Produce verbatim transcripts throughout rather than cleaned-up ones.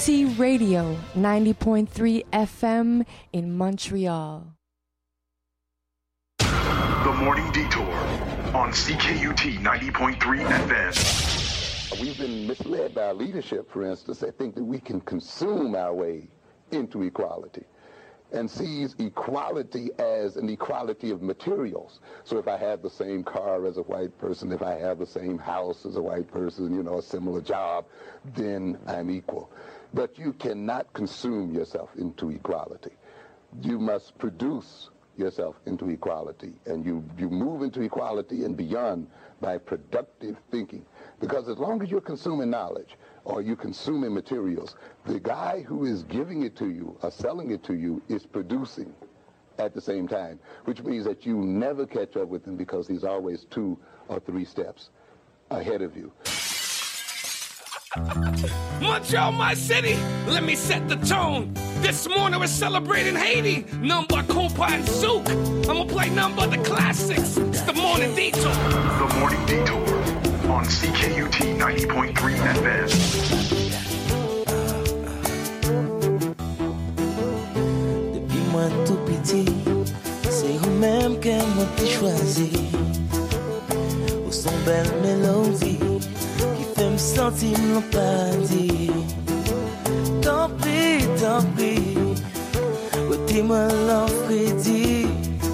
T Radio, ninety point three F M in Montreal. The Morning Detour on C K U T ninety point three F M. We've been misled by our leadership, for instance. They think that we can consume our way into equality and sees equality as an equality of materials. So if I have the same car as a white person, if I have the same house as a white person, you know, a similar job, then I'm equal. But you cannot consume yourself into equality. You must produce yourself into equality, and you, you move into equality and beyond by productive thinking. Because as long as you're consuming knowledge or you're consuming materials, the guy who is giving it to you or selling it to you is producing at the same time, which means that you never catch up with him because he's always two or three steps ahead of you. Montreal, my city, let me set the tone. This morning we're celebrating Haiti, none but compa and souk. I'ma play none but the classics. It's the Morning Detour. The Morning Detour on C K U T ninety point three F M. Depuis moi tout petit, c'est vous-même que moi t'ai choisi. Au son belle mélodie qui fait me sentir mon paradis. Tant pis, tant pis, où t'es moi l'enfrédit.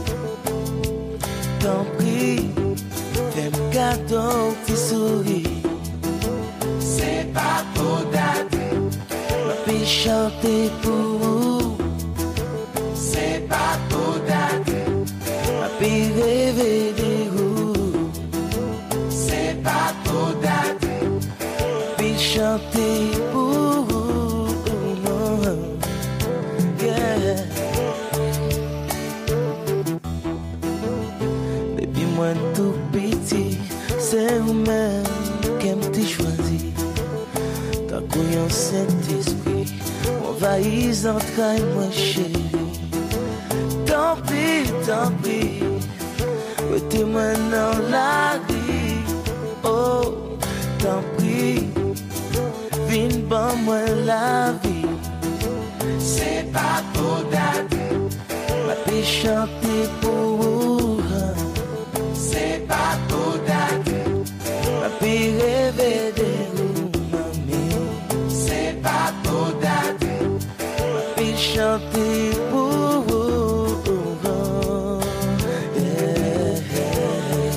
Tant pis, fais-moi cadeau, t'es souris. C'est pas pour dater, ma fille chanter pour vous. C'est pas pour dater, ma fille rêver des roues. C'est pas pour dater, ma fille chanter pour vous. Moi tout petit, c'est vous-même qui m'avez choisi. T'as couillé en Saint-Esprit, m'envahis entrailles moi chérie. Tant pis, tant pis, mettez-moi dans la vie. Oh, tant pis, viens bon moi la vie. C'est pas pour dater, ma fille chanter pour vous. C'est pas pour dater, ma fille rêver de vous, mamie. C'est pas pour dater, ma fille chanter pour vous. Yeah, yeah.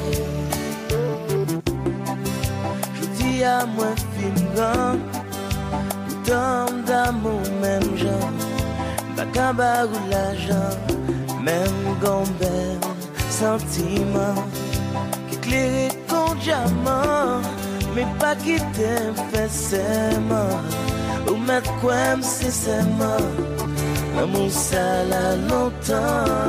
Je dis à moi, film grand, autant d'amour, même genre. Bacabar ou l'argent, même gombel, sentiment. Éclairé ton diamant, mais pas qui t'aime fait seulement. Ou mettre quoi c'est seulement. L'amour ça l'a longtemps.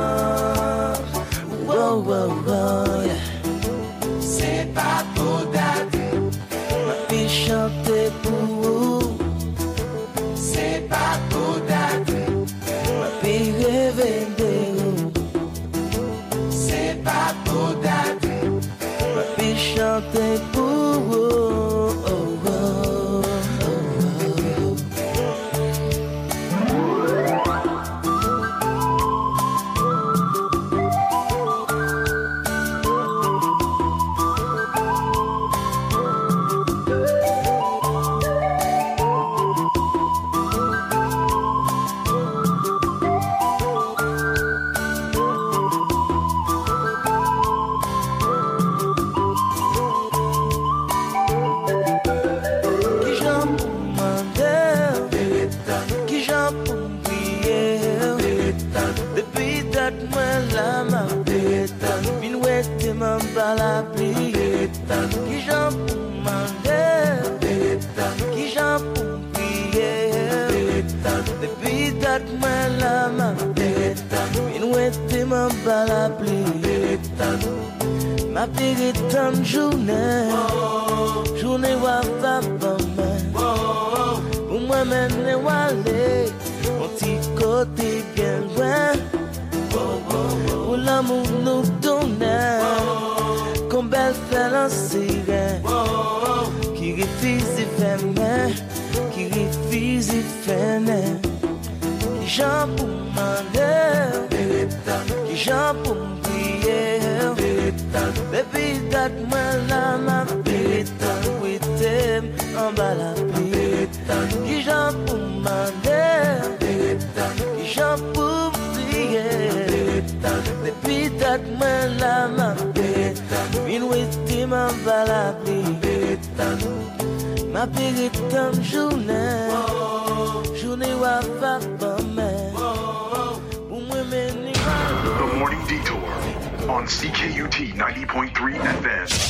Wow, wow, wow, yeah. C'est pas pour dater, ma fille chanter pour vous. C'est pas pour dater, ma fille rêver de vous. C'est pas pour dater, chanter pour vous. Oh, oh, oh, oh. Par la pluie, qui j'en pour manger, qui j'en pour prier. Depuis date moi la main, une ouette m'en par la pluie. Ma véritable journée, journée wa va pas mal. Pour moi même les wallet, mon petit côté bien loin. Pour l'amour nous donnait. Comme belle fait la sirène, qui refuse de faire main, qui refuse de j'en pou m'demander, qui j'en pou m'prier, depuis dat moi la m'a pété, en bas la pluie, qui j'en pou m'demander, qui j'en pou m'prier, depuis dat moi la m'a pété, une ouïe m'en bas la pluie, ma péritante journée, journée wa va pas mais, pour moi mener. The Morning Detour on C K U T ninety point three F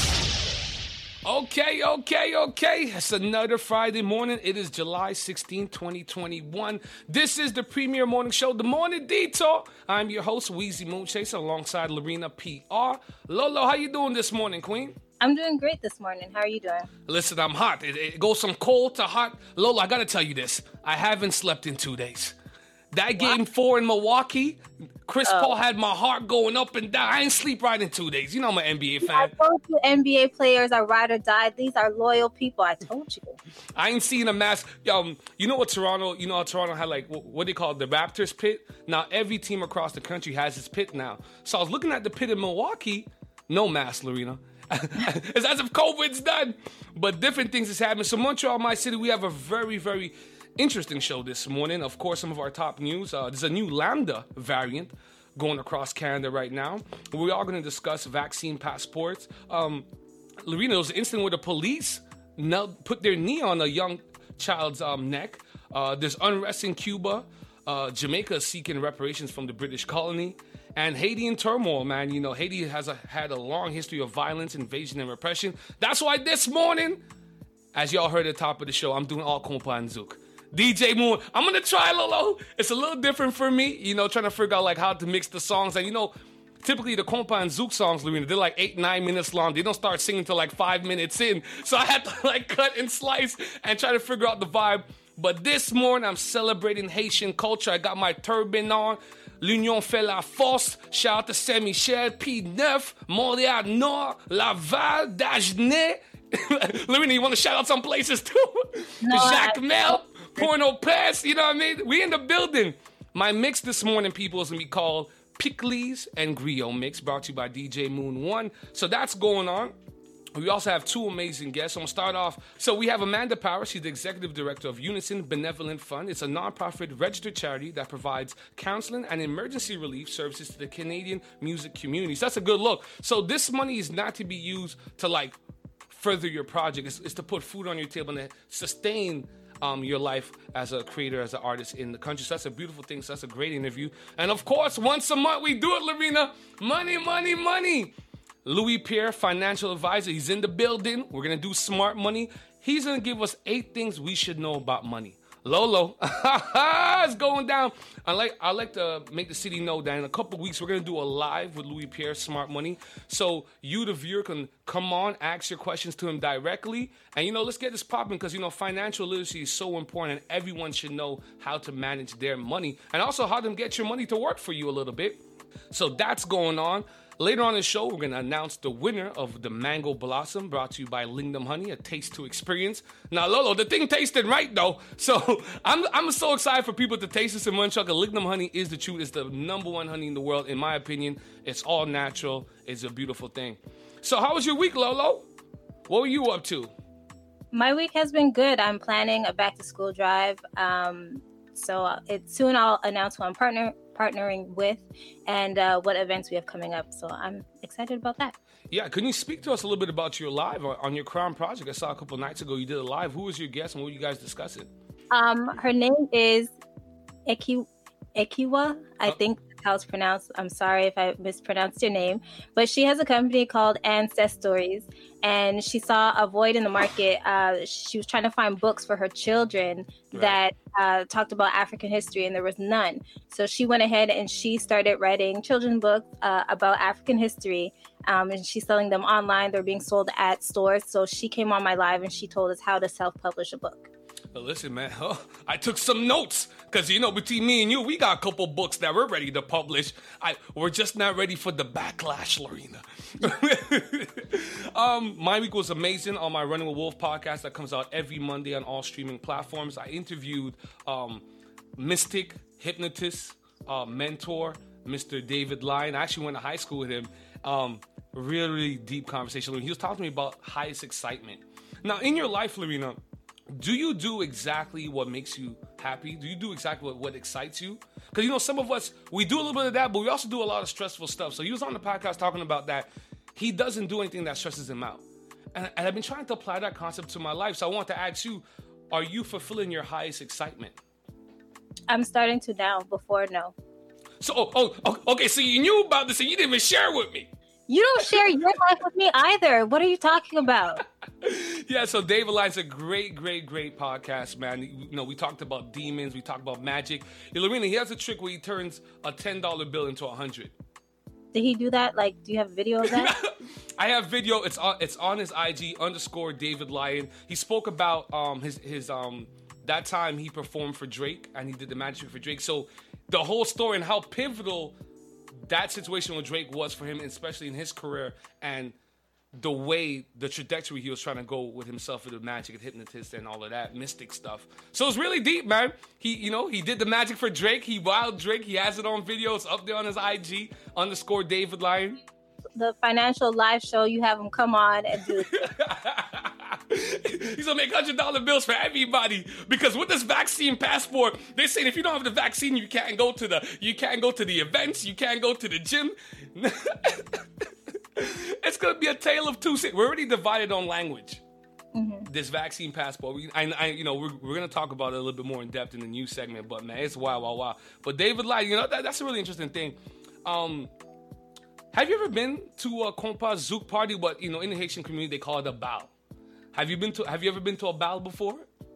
M. Okay, okay, okay. It's another Friday morning. It is July sixteenth, twenty twenty-one. This is the premier morning show, The Morning Detour. I'm your host, Weezy Moonchaser, alongside Lorena P R. Lolo, how you doing this morning, Queen? I'm doing great this morning. How are you doing? Listen, I'm hot. It, it goes from cold to hot. Lola, I got to tell you this. I haven't slept in two days. That game four in Milwaukee, Chris oh. Paul had my heart going up and down. I ain't sleep right in two days. You know I'm an N B A fan. I told you N B A players are ride or die. These are loyal people. I told you. I ain't seen a mass. Um, you know what Toronto, you know how Toronto had like, what, what they call it, the Raptors pit? Now every team across the country has its pit now. So I was looking at the pit in Milwaukee. No mask, Lorena. It's as if COVID's done. But different things is happening. So Montreal, my city, we have a very, very interesting show this morning. Of course, some of our top news. Uh, there's a new Lambda variant going across Canada right now. We are going to discuss vaccine passports. Um, Lorena, there was an incident where the police knelt, put their knee on a young child's um, neck. Uh, there's unrest in Cuba. Uh, Jamaica is seeking reparations from the British colony. And Haiti in turmoil, man. You know, Haiti has a, had a long history of violence, invasion, and repression. That's why this morning, as y'all heard at the top of the show, I'm doing all compa and zouk. D J Moon, I'm going to try, Lolo. It's a little different for me, you know, trying to figure out, like, how to mix the songs. And, you know, typically the compa and zouk songs, Lorena, they're like eight, nine minutes long. They don't start singing till like five minutes in. So I had to, like, cut and slice and try to figure out the vibe. But this morning, I'm celebrating Haitian culture. I got my turban on. L'Union fait la force. Shout out to Saint-Michel, P nine, Montréal Nord, Laval, Dagenais. Lorena, you want to shout out some places too? No, Jacques I- Mel, Port-au-Prince, you know what I mean? We in the building. My mix this morning, people, is going to be called Pickles and Griot Mix, brought to you by D J Moon one. So that's going on. We also have two amazing guests. So I'm going to start off. So we have Amanda Power. She's the executive director of Unison Benevolent Fund. It's a nonprofit registered charity that provides counseling and emergency relief services to the Canadian music community. So that's a good look. So this money is not to be used to, like, further your project. It's, it's to put food on your table and to sustain um, your life as a creator, as an artist in the country. So that's a beautiful thing. So that's a great interview. And, of course, once a month we do it, Lorena. Money, money, money. Louis Pierre, financial advisor, he's in the building. We're going to do smart money. He's going to give us eight things we should know about money. Lolo, it's going down. I like I like to make the city know that in a couple weeks, we're going to do a live with Louis Pierre, Smart Money. So you, the viewer, can come on, ask your questions to him directly. And, you know, let's get this popping because, you know, financial literacy is so important and everyone should know how to manage their money and also how to get your money to work for you a little bit. So that's going on. Later on in the show, we're going to announce the winner of the Mango Blossom, brought to you by Lingdom Honey, a taste to experience. Now, Lolo, the thing tasted right, though. So I'm I'm so excited for people to taste this in Montreal. Lingdom Honey is the truth. It's the number one honey in the world, in my opinion. It's all natural. It's a beautiful thing. So how was your week, Lolo? What were you up to? My week has been good. I'm planning a back-to-school drive. Um, so it, soon I'll announce who I'm partner partnering with and uh, what events we have coming up. So I'm excited about that. Yeah, can you speak to us a little bit about your live on your Crown project? I saw a couple nights ago you did a live. Who was your guest and what were you guys discussing? Um, her name is Eki, Ekiwa, I oh. think that's how it's pronounced. I'm sorry if I mispronounced your name. But she has a company called Ancestries, and she saw a void in the market. Uh, she was trying to find books for her children right. that uh, talked about African history, and there was none. So she went ahead and she started writing children's books uh, about African history, um, and she's selling them online. They're being sold at stores. So she came on my live, and she told us how to self-publish a book. Well, listen, man, oh, I took some notes because, you know, between me and you, we got a couple books that we're ready to publish. I We're just not ready for the backlash, Lorena. um, my week was amazing on my Running with Wolf podcast that comes out every Monday on all streaming platforms. I interviewed um, mystic, hypnotist, uh, mentor, Mister David Lyon. I actually went to high school with him. Um, really, really deep conversation. He was talking to me about highest excitement. Now, in your life, Lorena, do you do exactly what makes you happy? Do you do exactly what, what excites you? Because, you know, some of us, we do a little bit of that, but we also do a lot of stressful stuff. So he was on the podcast talking about that. He doesn't do anything that stresses him out. And, and I've been trying to apply that concept to my life. So I want to ask you, are you fulfilling your highest excitement? I'm starting to now. Before, no. So, oh, oh, okay, so you knew about this and you didn't even share with me. You don't share your life with me either. What are you talking about? Yeah, so David Lyon's a great, great, great podcast, man. You know, we talked about demons, we talked about magic. Yeah, Lorena, he has a trick where he turns a ten dollar bill into a hundred. Did he do that? Like, do you have video of that? I have video. It's on. It's on his I G underscore David Lyon. He spoke about um his his um that time he performed for Drake and he did the magic for Drake. So the whole story and how pivotal that situation with Drake was for him, especially in his career, and the way, the trajectory he was trying to go with himself with the magic and hypnotist and all of that mystic stuff. So it's really deep, man. He, you know, he did the magic for Drake. He wowed Drake. He has it on video. It's up there on his I G underscore David Lyon. The financial live show, you have him come on and do He's gonna make hundred dollar bills for everybody because with this vaccine passport, they're saying if you don't have the vaccine, you can't go to the you can't go to the events, you can't go to the gym. It's gonna be a tale of two cities. We're already divided on language. Mm-hmm. This vaccine passport, we, I, I, you know, we're, we're gonna talk about it a little bit more in depth in the news segment. But man, it's wow, wow, wow. But David Lyon, you know, that, that's a really interesting thing. Um, have you ever been to a compa zouk party? But you know, in the Haitian community, they call it a bal. Have you been to? Have you ever been to a bal before?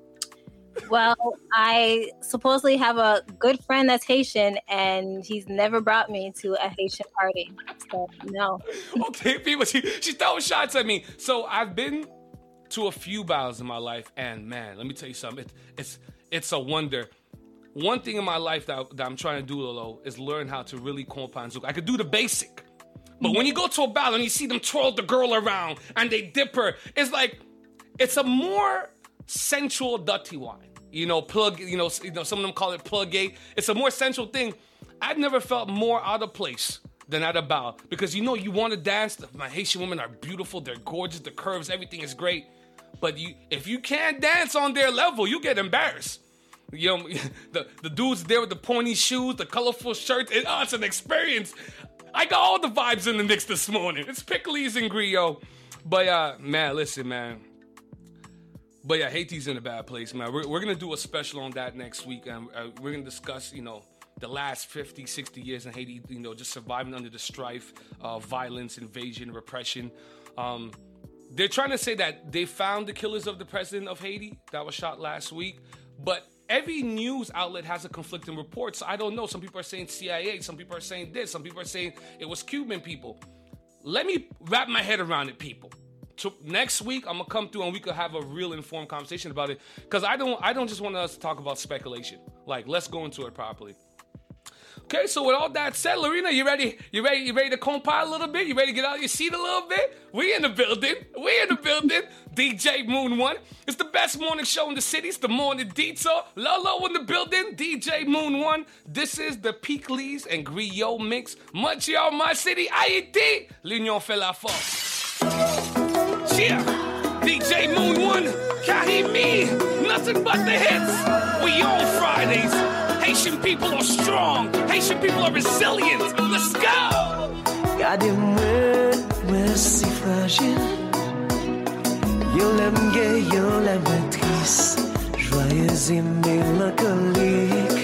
Well, I supposedly have a good friend that's Haitian, and he's never brought me to a Haitian party. So no. Okay, people, she, she's throwing shots at me. So I've been to a few bals in my life, and man, let me tell you something. It, it's it's a wonder. One thing in my life that, that I'm trying to do, Lolo, is learn how to really compa and zouk. I could do the basic, but when you go to a bal and you see them twirl the girl around and they dip her, it's like. It's a more sensual dirty wine. You know, plug, you know, you know, some of them call it plug gay. It's a more sensual thing. I've never felt more out of place than at a bal because, you know, you want to dance. My Haitian women are beautiful. They're gorgeous. The curves, everything is great. But you, if you can't dance on their level, you get embarrassed. You know, the, the dudes there with the pointy shoes, the colorful shirts. It, oh, it's an experience. I got all the vibes in the mix this morning. It's Pickles and Griot. But, uh, man, listen, man. But yeah, Haiti's in a bad place, man. We're, we're going to do a special on that next week. And uh, we're going to discuss, you know, the last fifty, sixty years in Haiti, you know, just surviving under the strife, uh, violence, invasion, repression. Um, they're trying to say that they found the killers of the president of Haiti that was shot last week. But every news outlet has a conflicting report. So I don't know. Some people are saying C I A. Some people are saying this. Some people are saying it was Cuban people. Let me wrap my head around it, people. So next week, I'm gonna come through and we could have a real informed conversation about it. Cause I don't, I don't just want us to talk about speculation. Like, let's go into it properly. Okay, so with all that said, Lorena, you ready? You ready? You ready to compile a little bit? You ready to get out of your seat a little bit? We in the building. We in the building. D J Moon One. It's the best morning show in the city. It's the morning detour. Lolo in the building. D J Moon One. This is the Pickles and Griot mix. Montreal, my city. Haiti. L'Union fait la force. Yeah, D J Moon One, Kahimi, nothing but the hits. We on Fridays. Haitian people are strong. Haitian people are resilient. Let's go. Gardez-moi, moi si fragile. Yo l'aime gay, yo l'aime triste, joyeuse et mélancolique.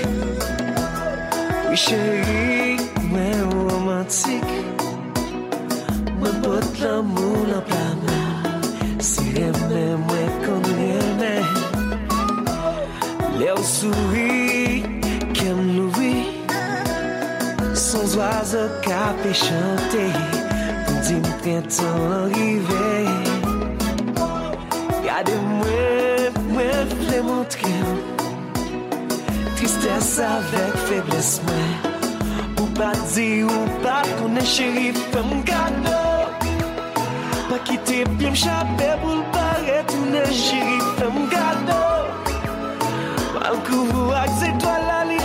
Oui chérie, moi romantique. Moi porte l'amour en plein main. Si remè mwen kon remè Lè ou souri Kem louri Son oiseau kapè chante Pou di m printemps arrivé Gade mwen, mwen vle montre Tristesse avec faiblesse mwen Ou pa di ou pa konen chéri fèm gado Pas quitter bien m'chaper pour le paraître une chérie femme gado Malgré vous, c'est toi la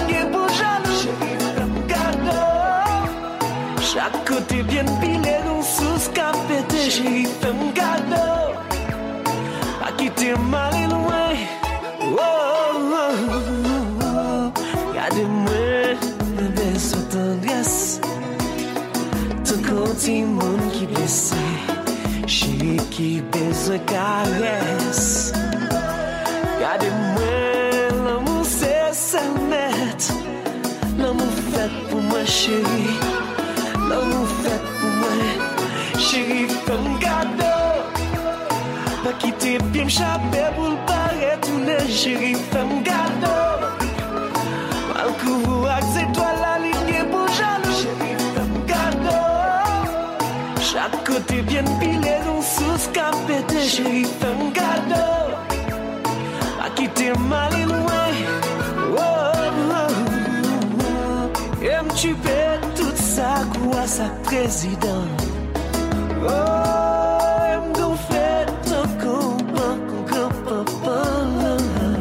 Chaque côté bien pilé, non sous cap pété, j'ai fait mon cadeau. Pas quitter mal et loin. Oh, oh, oh, oh. Gardez-moi, bébé, sous tendresse. Tout côté, monde qui blessé. Chérie qui besoin caresse. Gardez-moi, l'amour c'est ça net. L'amour fait pour moi chérie. L'amour fait pour moi chérie comme cadeau. Pas quitter bien m'chaper pour le paraître tourner chérie comme cadeau. Mal couvre avec ses toiles la ligne pour jaloux chérie comme cadeau. Chaque côté bien pilé dans sous cap pété chérie comme cadeau. Pas quitter mal et loin. Oh, oh, oh, oh. Et me tuer tout ça quoi ça président. Oh, et me gonfler ton compas, ton compas.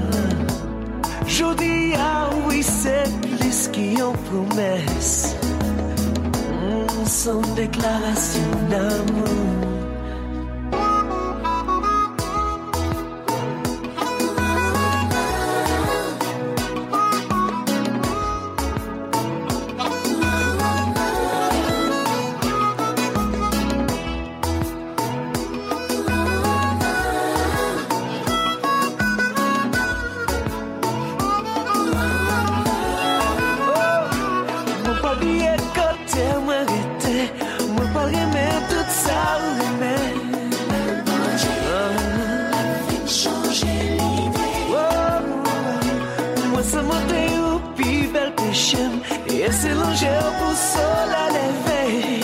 Jodi ah oui c'est plus qui en promesse. Mm, son déclaration d'amour. Et c'est l'ange pour sol à lever.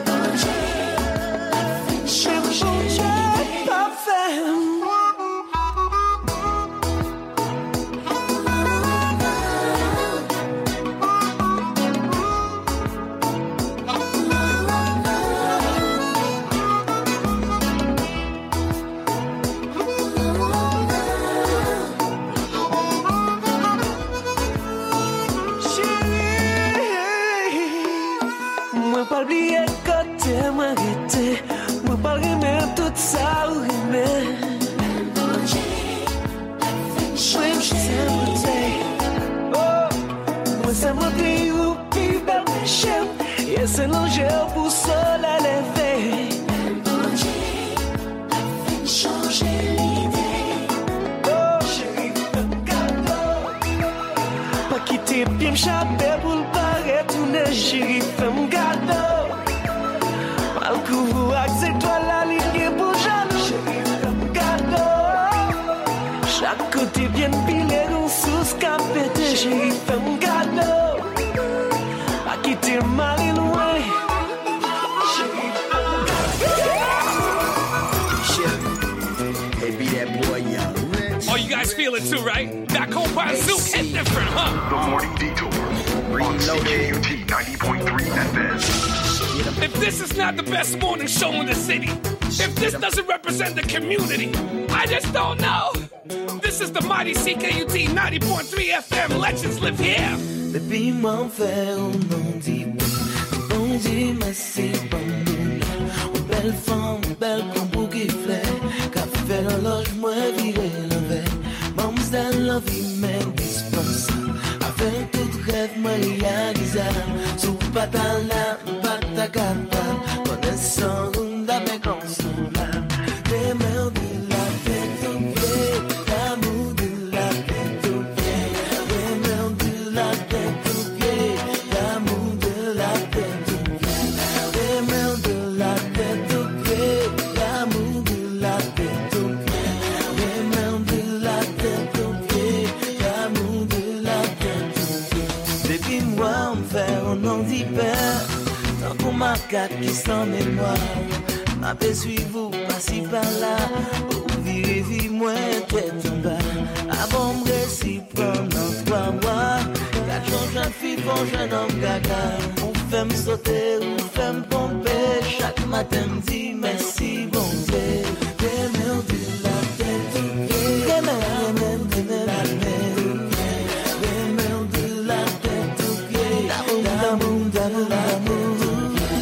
Je pas fait. Pas oublier côté moi arrêté, moi pas remettre tout ça ou remettre. Oh, moi ça m'a dit ou puis belle péché, et c'est l'ange pour sol à lever. Changer l'idée. Oh, chérie, fais-moi cadeau. Pas quitter bien m'chaper pour le paraître tourner, chérie, fais-moi cadeau. Mal couvre avec ses toiles la ligne pour jaloux, chérie, fais-moi cadeau. Chaque côté bien pilé, non sous cap pété, chérie, fais-moi cadeau. Pas quitter mal et loin. Chérie, fais-moi cadeau. Baby, that boy young. Oh, you guys feel it too, right? That Copa Zook hit different, huh? The Morning Detour on C K U T ninety point three F M. If this is not the best morning show in the city, if this doesn't represent the community, I just don't know. This is the mighty C K U T ninety point three F M. Legends live here. Baby, m'en fait un non dit, on dit merci bon nous. Une belle femme, belle comme pour qui fait, qu'a fait le loge moi virer l'envers. Mamselle la vie même dispense, avec tout rêve moi réalisé. Sous patala, pata capable, connaissant une dame consolable. Les mères de la tête au pied, l'amour de la tête au pied. Les mères de la tête au pied, l'amour de la tête au pied. Les mères de la tête au pied, l'amour de la tête au pied. Les mères de la tête au pied, l'amour de la tête au pied. Depuis moi, on fait un an d'hyper. Tant qu'on m'a quatre qui sans mémoire, m'a fait suivre par-ci par-là, ou virer vie moins tête en bas. Avant me récit pendant trois mois, quatre jours jeune fille font jeune homme gaga. On fait me sauter, on fait me pomper, chaque matin me dit merci bon Dieu. Les mères de la tête au pied, les mères, les mères de la tête, les mères de la tête au pied, l'amour, l'amour, l'amour, l'amour.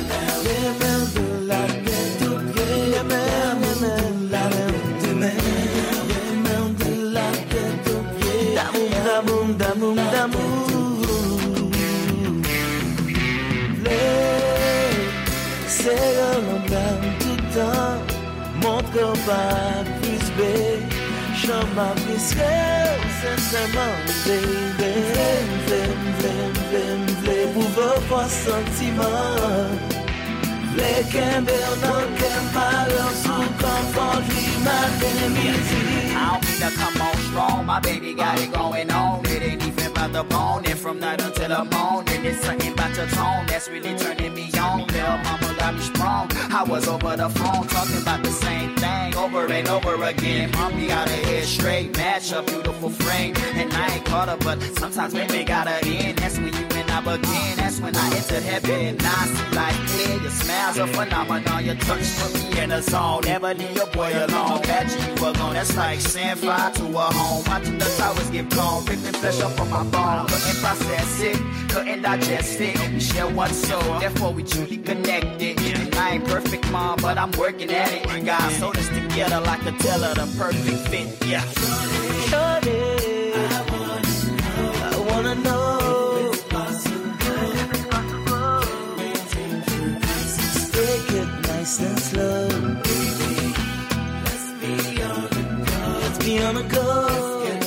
C'est un gamme tout temps, montre pas plus belle. Chama pisque, sincèrement, baby. Vlem, vlem, vlem, vlem, vlem, pour vos forts sentiments. Vlem, kembe, non, kembe, sous confort, lui, matin, midi. I don't mean to come on strong, my baby got it going on. It ain't even about the bone, and from night until the morning, it's something about your tone that's really turning me on. Little mama got me sprung. I was over the phone talking about the same thing over and over again. Mommy got her head straight, match a beautiful frame, and I ain't caught her, but sometimes baby got her in. That's when you and I begin. That's when I entered heaven and I see like clear. Your smile's a phenomenon. Your touch put me in a zone. Never leave your boy alone. Imagine you alone. That's like send fire to a home. Watching the towers get blown, ripping flesh up from my bone. Couldn't process it, couldn't digest it. We share one soul, therefore we truly connected. And I ain't perfect, mom, but I'm working at it. And God sold us together like a teller, the perfect fit. Yeah. Shorty, I wanna know if it's possible. Take it nice and slow, baby. Let's be on the go. Let's be on the go.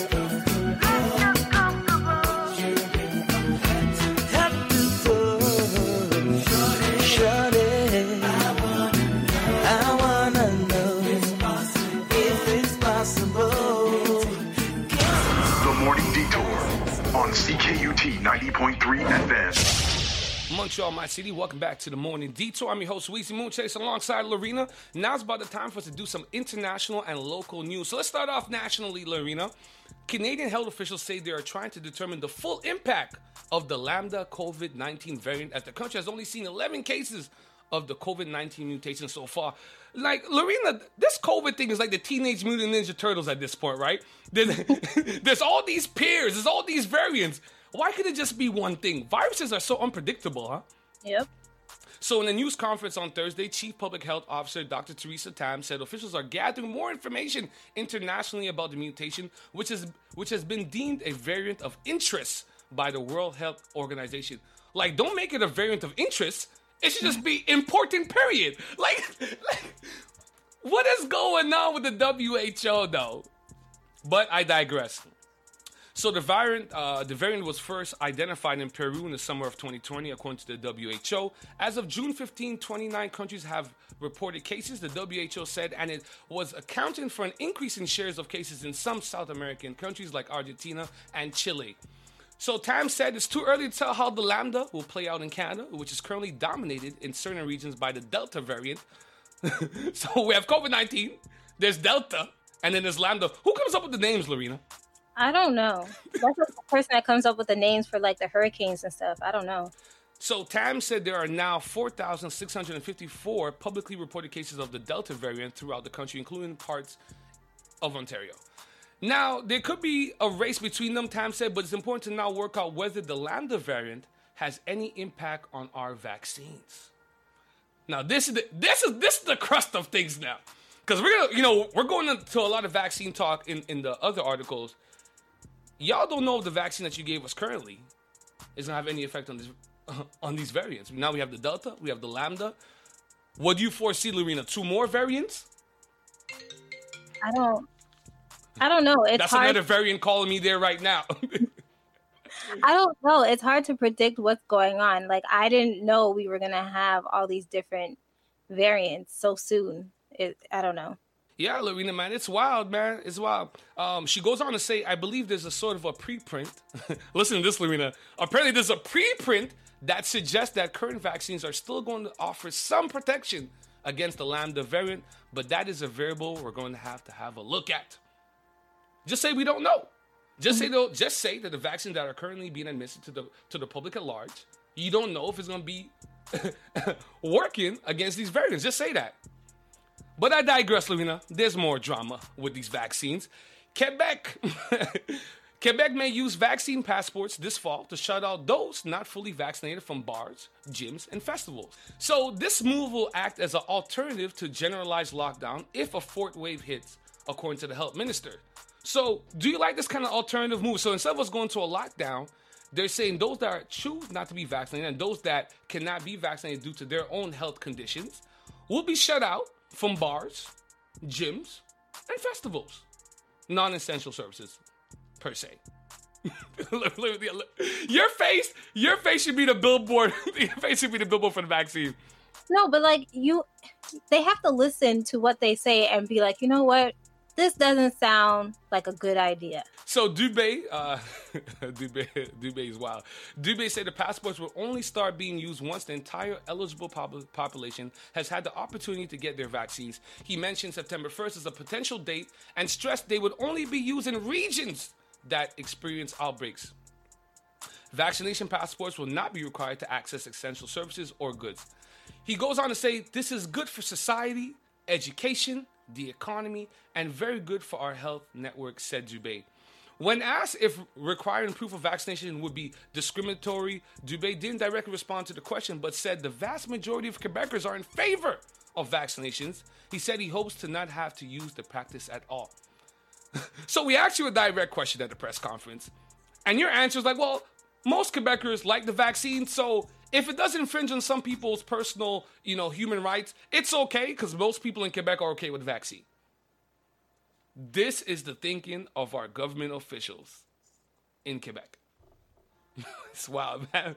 C K U T ninety point three F M. Montreal, my city. Welcome back to the Morning Detour. I'm your host, Weezy Moonchase, alongside Lorena. Now's about the time for us to do some international and local news. So let's start off nationally, Lorena. Canadian health officials say they are trying to determine the full impact of the Lambda COVID nineteen variant, as the country has only seen eleven cases of the COVID nineteen mutation so far. Like, Lorena, this COVID thing is like the Teenage Mutant Ninja Turtles at this point, right? There's, there's all these pairs, there's all these variants. Why could it just be one thing? Viruses are so unpredictable, huh? Yep. So in a news conference on Thursday, Chief Public Health Officer Doctor Theresa Tam said officials are gathering more information internationally about the mutation, which is which has been deemed a variant of interest by the World Health Organization. Like, don't make it a variant of interest. It should just be important, period. Like, like, what is going on with the W H O, though? But I digress. So the variant, uh, the variant was first identified in Peru in the summer of twenty twenty, according to the W H O. As of June fifteenth, twenty-nine countries have reported cases, the W H O said, and it was accounting for an increase in shares of cases in some South American countries like Argentina and Chile. So Tam said it's too early to tell how the Lambda will play out in Canada, which is currently dominated in certain regions by the Delta variant. So we have COVID nineteen, there's Delta, and then there's Lambda. Who comes up with the names, Lorena? I don't know. That's the person that comes up with the names for like the hurricanes and stuff. I don't know. So Tam said there are now four thousand six hundred fifty-four publicly reported cases of the Delta variant throughout the country, including parts of Ontario. Now, there could be a race between them, Tam said, but it's important to now work out whether the Lambda variant has any impact on our vaccines. Now, this is the, this is this is the crust of things now, because we're gonna, you know, we're going into a lot of vaccine talk in, in the other articles. Y'all don't know if the vaccine that you gave us currently is gonna have any effect on this uh, on these variants. Now we have the Delta, we have the Lambda. What do you foresee, Lorena? Two more variants? I don't. I don't know. It's That's hard. another variant calling me there right now. I don't know. It's hard to predict what's going on. Like, I didn't know we were going to have all these different variants so soon. It, I don't know. Yeah, Lorena, man, it's wild, man. It's wild. Um, she goes on to say, I believe there's a sort of a preprint. Listen to this, Lorena. Apparently there's a preprint that suggests that current vaccines are still going to offer some protection against the Lambda variant, but that is a variable we're going to have to have a look at. Just say we don't know. Just say though. Just say that the vaccines that are currently being administered to the to the public at large, you don't know if it's going to be working against these variants. Just say that. But I digress, Lorena. There's more drama with these vaccines. Quebec, Quebec may use vaccine passports this fall to shut out those not fully vaccinated from bars, gyms, and festivals. So this move will act as an alternative to generalized lockdown if a fourth wave hits, according to the health minister. So, do you like this kind of alternative move? So instead of us going to a lockdown, They're saying those that are choose not to be vaccinated and those that cannot be vaccinated due to their own health conditions will be shut out from bars, gyms, and festivals. Non-essential services, per se. Your face, your face should be the billboard. Your face should be the billboard for the vaccine. No, but like you, they have to listen to what they say and be like, you know what? This doesn't sound like a good idea. So Dubé, uh, Dubé, Dubé is wild. Dubé said the passports will only start being used once the entire eligible pop- population has had the opportunity to get their vaccines. He mentioned September first as a potential date and stressed they would only be used in regions that experience outbreaks. Vaccination passports will not be required to access essential services or goods. He goes on to say this is good for society, education, the economy, and very good for our health network, said Dubé. When asked if requiring proof of vaccination would be discriminatory, Dubé didn't directly respond to the question, but said the vast majority of Quebecers are in favor of vaccinations. He said he hopes to not have to use the practice at all. So we asked you a direct question at the press conference, and your answer is like, well, most Quebecers like the vaccine, so if it doesn't infringe on some people's personal, you know, human rights, it's okay because most people in Quebec are okay with the vaccine. This is the thinking of our government officials in Quebec. It's wild, man.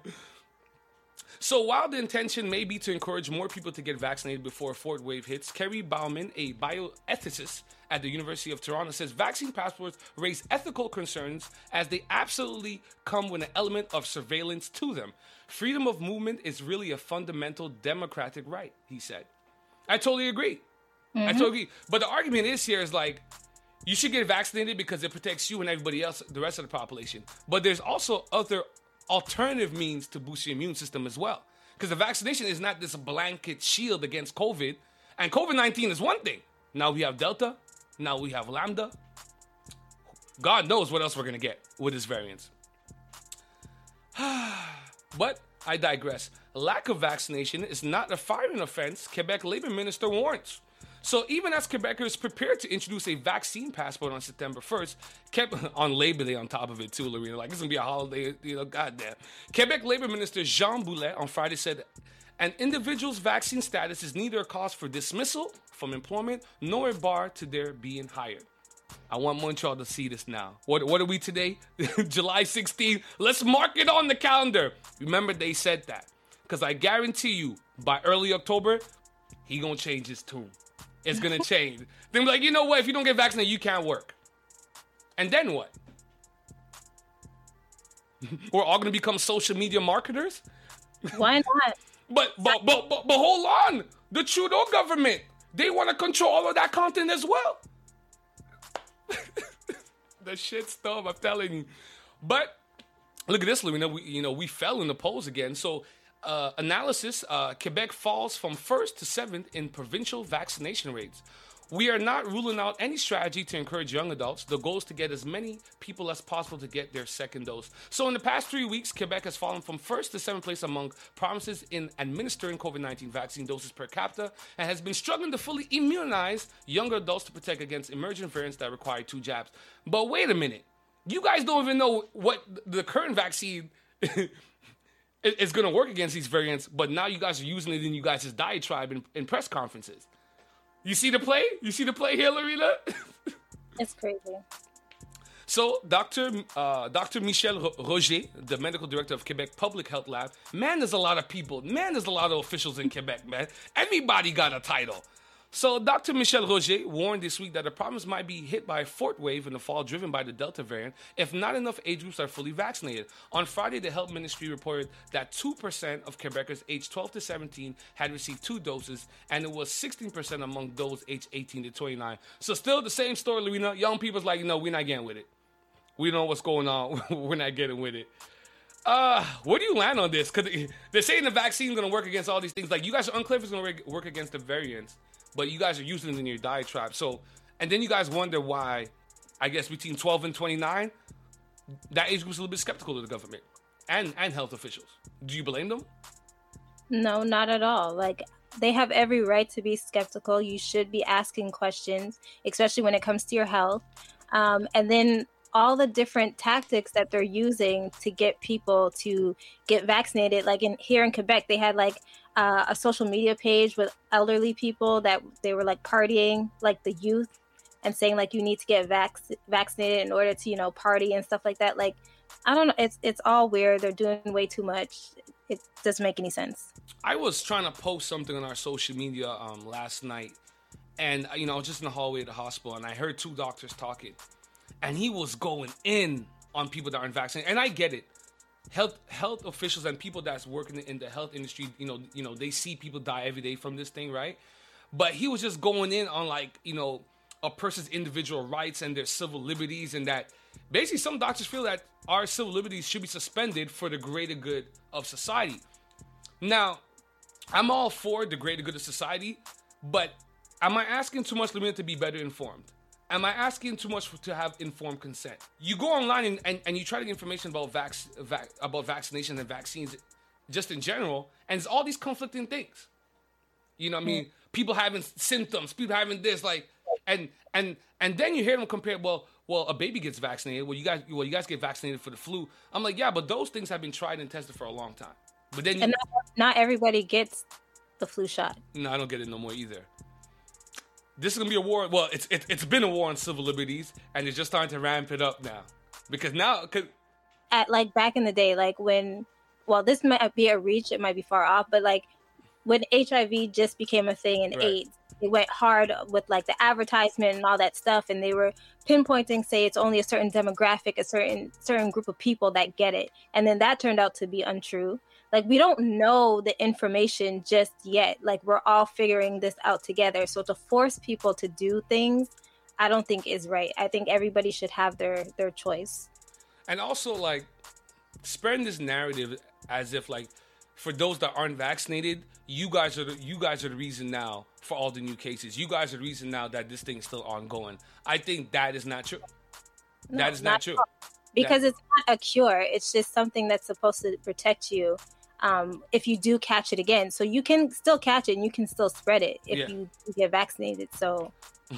So while the intention may be to encourage more people to get vaccinated before a fourth wave hits, Kerry Bauman, a bioethicist at the University of Toronto, says vaccine passports raise ethical concerns as they absolutely come with an element of surveillance to them. Freedom of movement is really a fundamental democratic right, he said. I totally agree. Mm-hmm. I totally agree. But the argument is here is like, you should get vaccinated because it protects you and everybody else, the rest of the population. But there's also other alternative means to boost your immune system as well. Because the vaccination is not this blanket shield against COVID. And COVID nineteen is one thing. Now we have Delta. Now we have Lambda. God knows what else we're going to get with this variant. But I digress. Lack of vaccination is not a firing offense, Quebec Labor Minister warns. So even as Quebecers prepare to introduce a vaccine passport on September first, kept on Labor Day on top of it too, Lorena, like it's gonna be a holiday, you know, goddamn. Quebec Labor Minister Jean Boulet on Friday said an individual's vaccine status is neither a cause for dismissal from employment nor a bar to their being hired. I want Montreal to see this now. What what are we today? July sixteenth. Let's mark it on the calendar. Remember they said that. Because I guarantee you, by early October, he gonna change his tune. It's gonna change. Then be like, you know what? If you don't get vaccinated, you can't work. And then what? We're all gonna become social media marketers? Why not? But but but but, but hold on. The Trudeau government, they want to control all of that content as well. The shit stuff, I'm telling you. But look at this, Lorena. We you know we fell in the polls again. So. Uh, analysis, uh, Quebec falls from first to seventh in provincial vaccination rates. We are not ruling out any strategy to encourage young adults. The goal is to get as many people as possible to get their second dose. So in the past three weeks, Quebec has fallen from first to seventh place among provinces in administering COVID nineteen vaccine doses per capita and has been struggling to fully immunize younger adults to protect against emerging variants that require two jabs. But wait a minute. You guys don't even know what the current vaccine it's going to work against these variants, but now you guys are using it in you guys' diatribe in, in press conferences. You see the play? You see the play here, Lorena? It's crazy. So, Doctor Uh, Doctor Michel Roger, the medical director of Quebec Public Health Lab, man, there's a lot of people. Man, there's a lot of officials in Quebec, man. Everybody got a title. So Doctor Michel Roger warned this week that the province might be hit by a fourth wave in the fall driven by the Delta variant if not enough age groups are fully vaccinated. On Friday, the health ministry reported that two percent of Quebecers aged twelve to seventeen had received two doses, and it was sixteen percent among those aged eighteen to twenty-nine. So still the same story, Lorena. Young people's like, you know, we're not getting with it. We know what's going on. We're not getting with it. Uh, where do you land on this? Because they're saying the vaccine is going to work against all these things. Like, you guys are unclear if it's going to work against the variants, but you guys are using it in your diatribe. So, and then you guys wonder why, I guess, between twelve and twenty-nine, that age group's a little bit skeptical of the government and, and health officials. Do you blame them? No, not at all. Like, they have every right to be skeptical. You should be asking questions, especially when it comes to your health. Um, and then all the different tactics that they're using to get people to get vaccinated. Like in here in Quebec, they had like uh, a social media page with elderly people that they were like partying, like the youth, and saying like you need to get vac- vaccinated in order to, you know, party and stuff like that. Like, I don't know. It's it's all weird. They're doing way too much. It doesn't make any sense. I was trying to post something on our social media um, last night, and you know, I was just in the hallway of the hospital, and I heard two doctors talking, and he was going in on people that aren't vaccinated. And I get it. Health health officials and people that's working in the health industry, you know, you know, they see people die every day from this thing, right? But he was just going in on like, you know, a person's individual rights and their civil liberties, and that basically some doctors feel that our civil liberties should be suspended for the greater good of society. Now, I'm all for the greater good of society, but am I asking too much Lamina to be better informed? Am I asking too much to have informed consent? You go online and, and, and you try to get information about vac, vac, about vaccinations and vaccines just in general, and it's all these conflicting things. You know what I mean? People having symptoms, people having this, like, and and and then you hear them compare, well, well, a baby gets vaccinated. Well, you guys, well, you guys get vaccinated for the flu. I'm like, yeah, but those things have been tried and tested for a long time. But then, you, and not, not everybody gets the flu shot. No, I don't get it no more either. This is gonna be a war. Well, it's it, it's been a war on civil liberties, and it's just starting to ramp it up now. Because now, cause, at like back in the day, like when, well, this might be a reach, it might be far off, but like when H I V just became a thing and right. AIDS, it went hard with like the advertisement and all that stuff, and they were pinpointing, say it's only a certain demographic, a certain certain group of people that get it, and then that turned out to be untrue. Like, we don't know the information just yet. Like, we're all figuring this out together. So to force people to do things, I don't think is right. I think everybody should have their their choice. And also, like, spreading this narrative as if, like, for those that aren't vaccinated, you guys are the, you guys are the reason now for all the new cases. You guys are the reason now that this thing's still ongoing. I think that is not true. No, that is not, not true. Because that, it's not a cure. It's just something that's supposed to protect you um, if you do catch it again. So you can still catch it and you can still spread it if yeah. you get vaccinated. So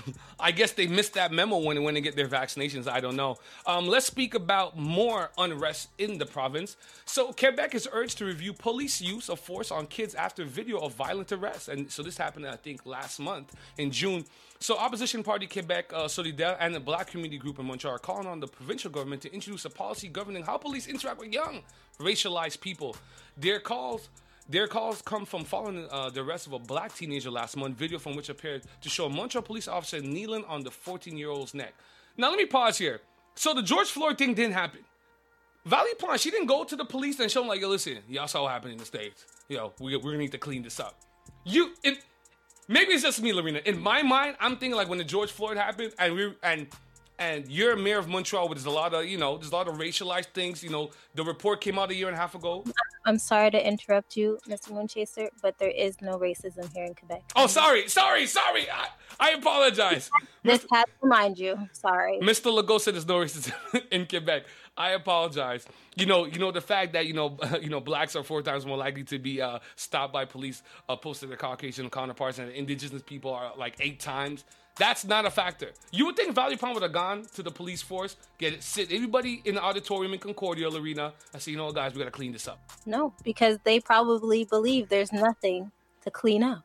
I guess they missed that memo when, when they get their vaccinations. I don't know. Um, let's speak about more unrest in the province. So Quebec is urged to review police use of force on kids after video of violent arrests. And so this happened, I think, last month in June. So opposition party Quebec uh, Solidaire and the Black community group in Montreal are calling on the provincial government to introduce a policy governing how police interact with young, racialized people. Their calls... Their calls come from following uh, the arrest of a black teenager last month, video from which appeared to show a Montreal police officer kneeling on the fourteen-year-old's neck. Now, let me pause here. So the George Floyd thing didn't happen. Valley Pond, she didn't go to the police and show them, like, yo, listen, y'all saw what happened in the States. Yo, we, we're going to need to clean this up. You, it, maybe it's just me, Lorena. In my mind, I'm thinking, like, when the George Floyd happened, and we and... And you're a mayor of Montreal, where there's a lot of, you know, there's a lot of racialized things. You know, the report came out a year and a half ago. I'm sorry to interrupt you, Mister Moonchaser, but there is no racism here in Quebec. Oh, sorry, sorry, sorry. I, I apologize. Just had to remind you. Sorry. Mister Legault said there's no racism in Quebec. I apologize. You know, you know the fact that you know, you know, blacks are four times more likely to be uh, stopped by police opposed to their Caucasian counterparts, and indigenous people are like eight times. That's not a factor. You would think Valley Pond would have gone to the police force, get it, sit everybody in the auditorium in Concordia Arena, and say, you know what, guys, we got to clean this up. No, because they probably believe there's nothing to clean up.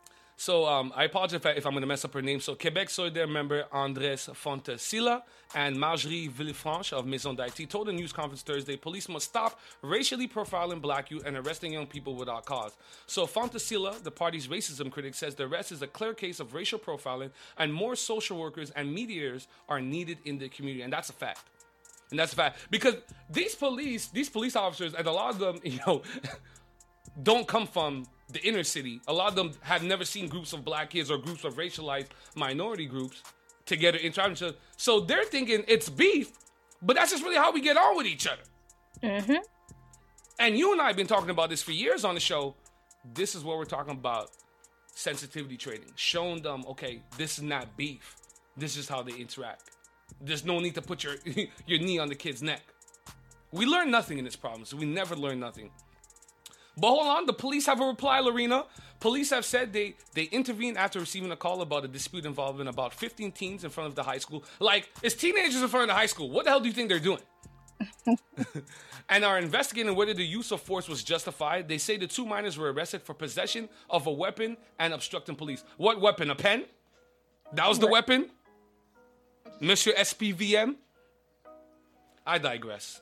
So um, I apologize if, I, if I'm going to mess up her name. So Quebec Solidaire member Andrés Fontesilla and Marjorie Villefranche of Maison d'Haïti told a news conference Thursday police must stop racially profiling black youth and arresting young people without cause. So Fontesilla, the party's racism critic, says the arrest is a clear case of racial profiling and more social workers and mediators are needed in the community. And that's a fact. And that's a fact. Because these police, these police officers, and a lot of them, you know, don't come from the inner city. A lot of them have never seen groups of black kids or groups of racialized minority groups together interact. So they're thinking it's beef, but that's just really how we get on with each other. Mm-hmm. And you and I have been talking about this for years on the show. This is what we're talking about. Sensitivity training. Showing them, okay, this is not beef. This is how they interact. There's no need to put your, your knee on the kid's neck. We learn nothing in this problem, so we never learn nothing. But hold on, the police have a reply, Lorena. Police have said they, they intervened after receiving a call about a dispute involving about fifteen teens in front of the high school. Like, it's teenagers in front of the high school. What the hell do you think they're doing? And are investigating whether the use of force was justified. They say the two minors were arrested for possession of a weapon and obstructing police. What weapon? A pen? That was the weapon? Monsieur S P V M? I digress.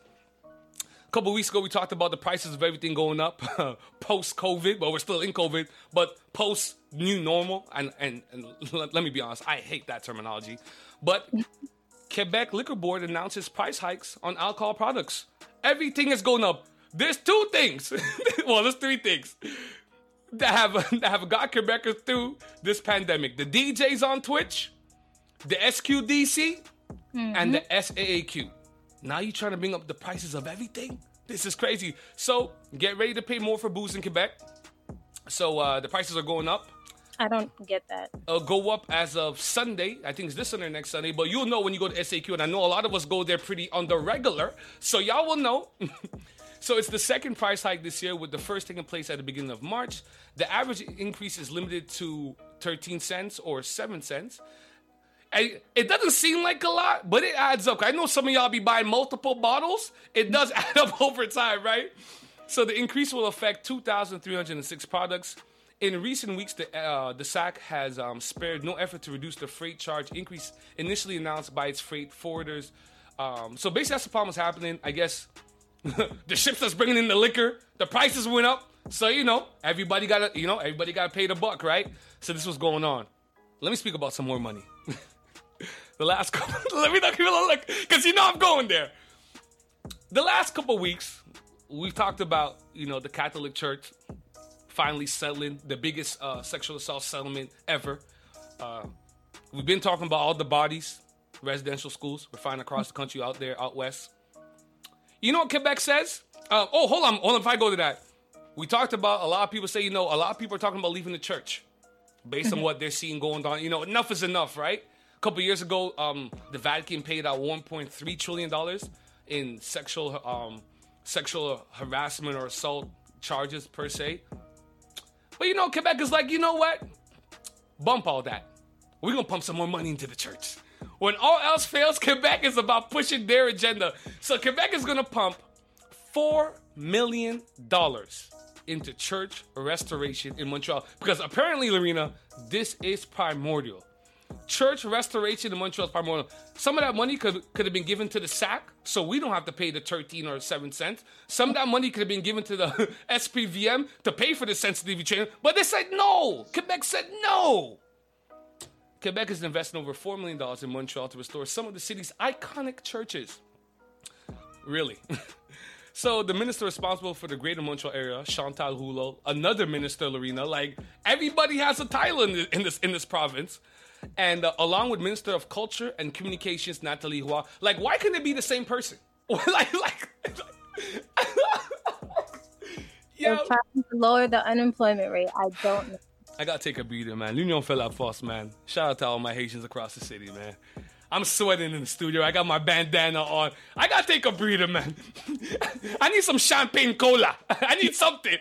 A couple weeks ago, we talked about the prices of everything going up post-COVID. Well, we're still in COVID, but post-new normal. And, and, and let, let me be honest, I hate that terminology. But Quebec Liquor Board announces price hikes on alcohol products. Everything is going up. There's two things. Well, there's three things that have, that have got Quebecers through this pandemic. The D Js on Twitch, the S Q D C, mm-hmm. and the S A A Q. Now you're trying to bring up the prices of everything? This is crazy. So get ready to pay more for booze in Quebec. So uh, the prices are going up. I don't get that. Uh, go up as of Sunday. I think it's this Sunday or next Sunday. But you'll know when you go to S A Q. And I know a lot of us go there pretty on the regular. So y'all will know. So it's the second price hike this year, with the first taking place at the beginning of March. The average increase is limited to thirteen cents or seven cents. And it doesn't seem like a lot, but it adds up. I know some of y'all be buying multiple bottles. It does add up over time, right? So the increase will affect two thousand three hundred six products. In recent weeks, the uh, the S A C has um, spared no effort to reduce the freight charge increase initially announced by its freight forwarders. Um, so basically, that's the problem that's happening. I guess the ships that's bringing in the liquor, the prices went up. So, you know, everybody got to, you know, everybody got to pay the buck, right? So this was going on. Let me speak about some more money. The last couple, let me not give it a look, because you know I'm going there. The last couple weeks, we've talked about, you know, the Catholic Church finally settling the biggest uh, sexual assault settlement ever. Uh, we've been talking about all the bodies, residential schools we're finding across the country, out there, out west. You know what Quebec says? Uh, oh, hold on, hold on, if I go to that. We talked about, a lot of people say, you know, a lot of people are talking about leaving the church based on what they're seeing going on. You know, enough is enough, right? A couple years ago, um, the Vatican paid out one point three trillion dollars in sexual um, sexual harassment or assault charges per se. But, you know, Quebec is like, you know what? Bump all that. We're going to pump some more money into the church. When all else fails, Quebec is about pushing their agenda. So Quebec is going to pump four million dollars into church restoration in Montreal. Because apparently, Lorena, this is primordial. Church restoration in Montreal is primordial. Some of that money could, could have been given to the S A C, so we don't have to pay the thirteen or seven cents. Some of that money could have been given to the S P V M to pay for the sensitivity training. But they said no. Quebec said no. Quebec is investing over four million dollars in Montreal to restore some of the city's iconic churches. Really? So the minister responsible for the Greater Montreal area, Chantal Rouleau, another minister, Lorena, like everybody has a title in this in this, in this province, and uh, along with Minister of Culture and Communications, Nathalie Roy. Like, why couldn't it be the same person? like, like, like They're trying to lower the unemployment rate. I don't know. I gotta take a breather, man. L'Union fait la force, man. Shout out to all my Haitians across the city, man. I'm sweating in the studio. I got my bandana on. I gotta take a breather, man. I need some champagne cola. I need something.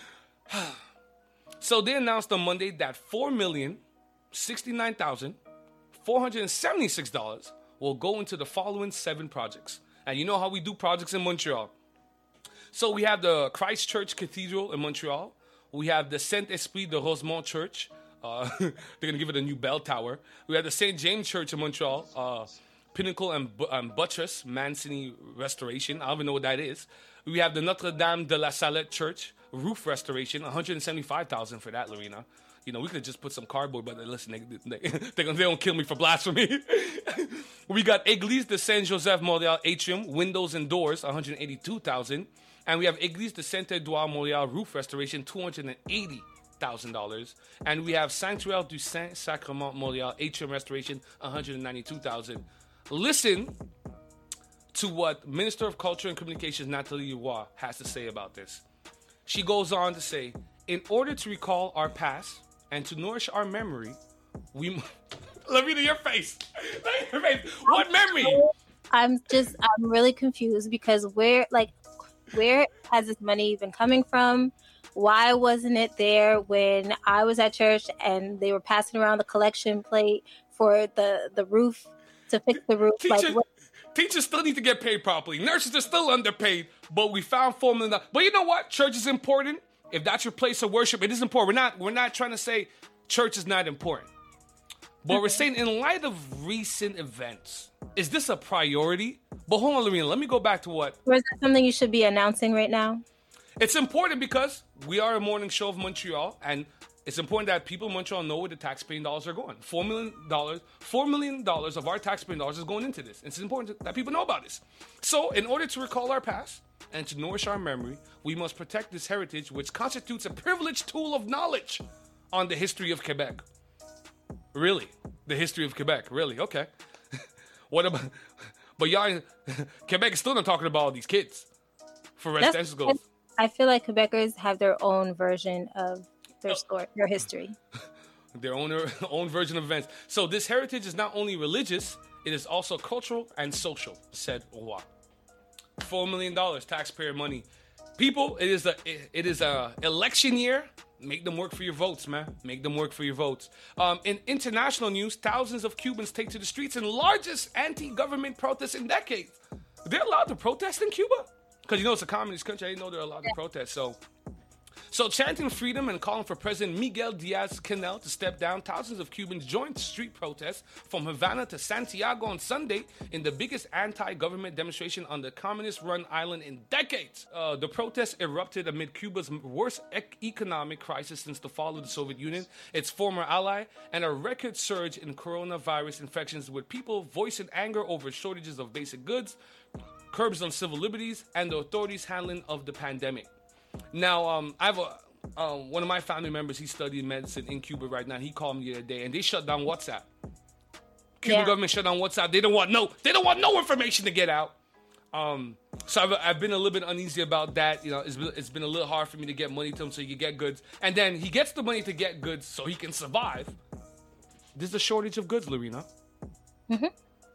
So they announced on Monday that four million sixty-nine thousand four hundred seventy-six dollars will go into the following seven projects. And you know how we do projects in Montreal. So we have the Christ Church Cathedral in Montreal. We have the Saint-Esprit de Rosemont Church. Uh, they're going to give it a new bell tower. We have the Saint James Church in Montreal. Uh, Pinnacle and, and Buttress Mancini Restoration. I don't even know what that is. We have the Notre Dame de la Salette Church roof restoration. one hundred seventy-five thousand dollars for that, Lorena. You know, we could have just put some cardboard, but listen, they, they, they, they don't kill me for blasphemy. We got Église de Saint-Joseph Montréal Atrium, windows and doors, one hundred eighty-two thousand dollars. And we have Église de Saint-Edouard Montréal roof restoration, two hundred eighty thousand dollars. And we have Sanctuaire du Saint-Sacrement Montréal atrium restoration, one hundred ninety-two thousand dollars. Listen to what Minister of Culture and Communications Nathalie Roy has to say about this. She goes on to say, in order to recall our past and to nourish our memory, we... Let me to your face. Let me to your face. What memory? I'm just, I'm really confused because where, like, where has this money been coming from? Why wasn't it there when I was at church and they were passing around the collection plate for the, the roof, to fix the roof? Teacher, like, what? Teachers still need to get paid properly. Nurses are still underpaid, but we found four million dollars. But you know what? Church is important. If that's your place of worship, it is important. We're not, we're not trying to say church is not important. But we're saying in light of recent events, is this a priority? But hold on, Lorena, let me go back to what... Or is that something you should be announcing right now? It's important because we are a morning show of Montreal, and it's important that people in Montreal know where the taxpaying dollars are going. Four million dollars, four million dollars of our taxpaying dollars is going into this. It's important that people know about this. So in order to recall our past and to nourish our memory, we must protect this heritage, which constitutes a privileged tool of knowledge on the history of Quebec. Really? The history of Quebec? Really? Okay. What about... But y'all... Quebec is still not talking about all these kids for residential schools. I feel like Quebecers have their own version of their story, their history. Their own, own version of events. So this heritage is not only religious, it is also cultural and social, said Roy. Four million dollars taxpayer money. People, it is a it is a election year. Make them work for your votes, man. Make them work for your votes. Um, in international news, thousands of Cubans take to the streets in largest anti-government protests in decades. They're allowed to protest in Cuba? Because, you know, it's a communist country. I didn't know they're allowed to protest. So, so chanting freedom and calling for President Miguel Diaz-Canel to step down, thousands of Cubans joined street protests from Havana to Santiago on Sunday in the biggest anti-government demonstration on the communist-run island in decades. Uh, the protests erupted amid Cuba's worst ec- economic crisis since the fall of the Soviet Union, its former ally, and a record surge in coronavirus infections, with people voicing anger over shortages of basic goods, curbs on civil liberties, and the authorities' handling of the pandemic. Now, um, I have a um, one of my family members. He studied medicine in Cuba right now. He called me the other day, and they shut down WhatsApp. Cuban Yeah. government shut down WhatsApp. They don't want no. They don't want no information to get out. Um, so I've, I've been a little bit uneasy about that. You know, it's been, it's been a little hard for me to get money to him so he can get goods, and then he gets the money to get goods so he can survive. There's a shortage of goods, Lorena. Mm-hmm.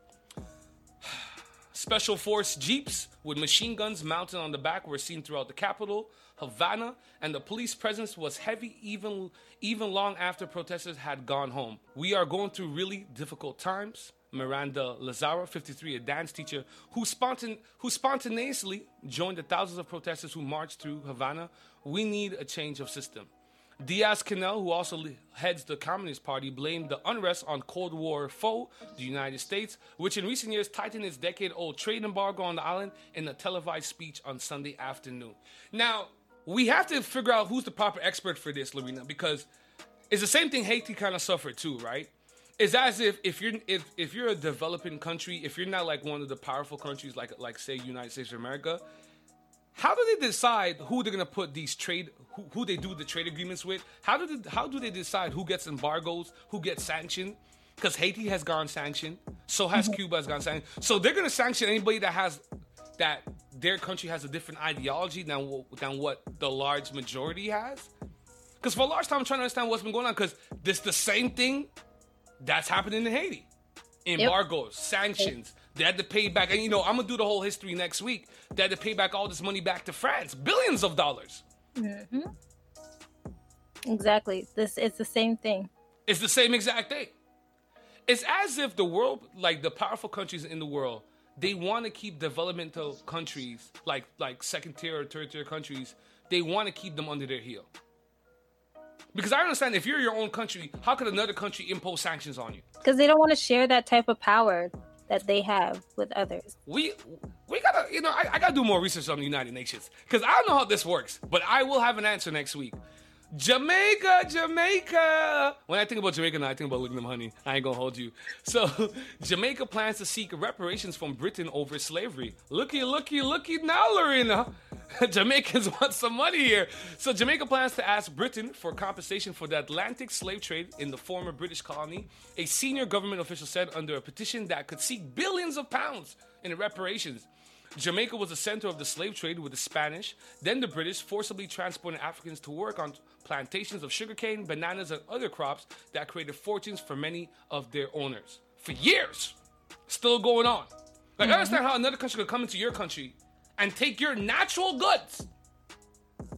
Special Force Jeeps with machine guns mounted on the back were seen throughout the capital, Havana, and the police presence was heavy even, even long after protesters had gone home. We are going through really difficult times. Miranda Lazaro, fifty-three, a dance teacher who, spontan- who spontaneously joined the thousands of protesters who marched through Havana. We need a change of system. Diaz-Canel, who also heads the Communist Party, blamed the unrest on Cold War foe, the United States, which in recent years tightened its decade-old trade embargo on the island in a televised speech on Sunday afternoon. Now, we have to figure out who's the proper expert for this, Lorena, because it's the same thing Haiti kind of suffered too, right? It's as if if you're if if you're a developing country, if you're not like one of the powerful countries like like say United States of America, how do they decide who they're gonna put these trade who, who they do the trade agreements with? How do they, how do they decide who gets embargoes, who gets sanctioned? Because Haiti has gone sanctioned, so has Cuba has gone sanctioned. So they're gonna sanction anybody that has that their country has a different ideology than than what the large majority has. Because for a large time, I'm trying to understand what's been going on. Because this the same thing that's happening in Haiti. Embargoes, yep. Sanctions. They had to pay back. And, you know, I'm going to do the whole history next week. They had to pay back all this money back to France. Billions of dollars. Mm-hmm. Exactly. This It's the same thing. It's the same exact thing. It's as if the world, like the powerful countries in the world, they want to keep developmental countries, like like second tier or third tier countries, they want to keep them under their heel. Because I understand if you're your own country, how could another country impose sanctions on you? Because they don't want to share that type of power that they have with others. We we gotta, you know, I, I gotta do more research on the United Nations. Because I don't know how this works, but I will have an answer next week. Jamaica, Jamaica. When I think about Jamaica now, I think about Lignum Honey. I ain't gonna hold you. So, Jamaica plans to seek reparations from Britain over slavery. Looky, looky, looky now, Lorena. Jamaicans want some money here. So, Jamaica plans to ask Britain for compensation for the Atlantic slave trade in the former British colony. A senior government official said under a petition that could seek billions of pounds in reparations. Jamaica was the center of the slave trade with the Spanish, then the British, forcibly transporting Africans to work on plantations of sugarcane, bananas, and other crops that created fortunes for many of their owners. For years! Still going on. Like, mm-hmm. I understand how another country could come into your country and take your natural goods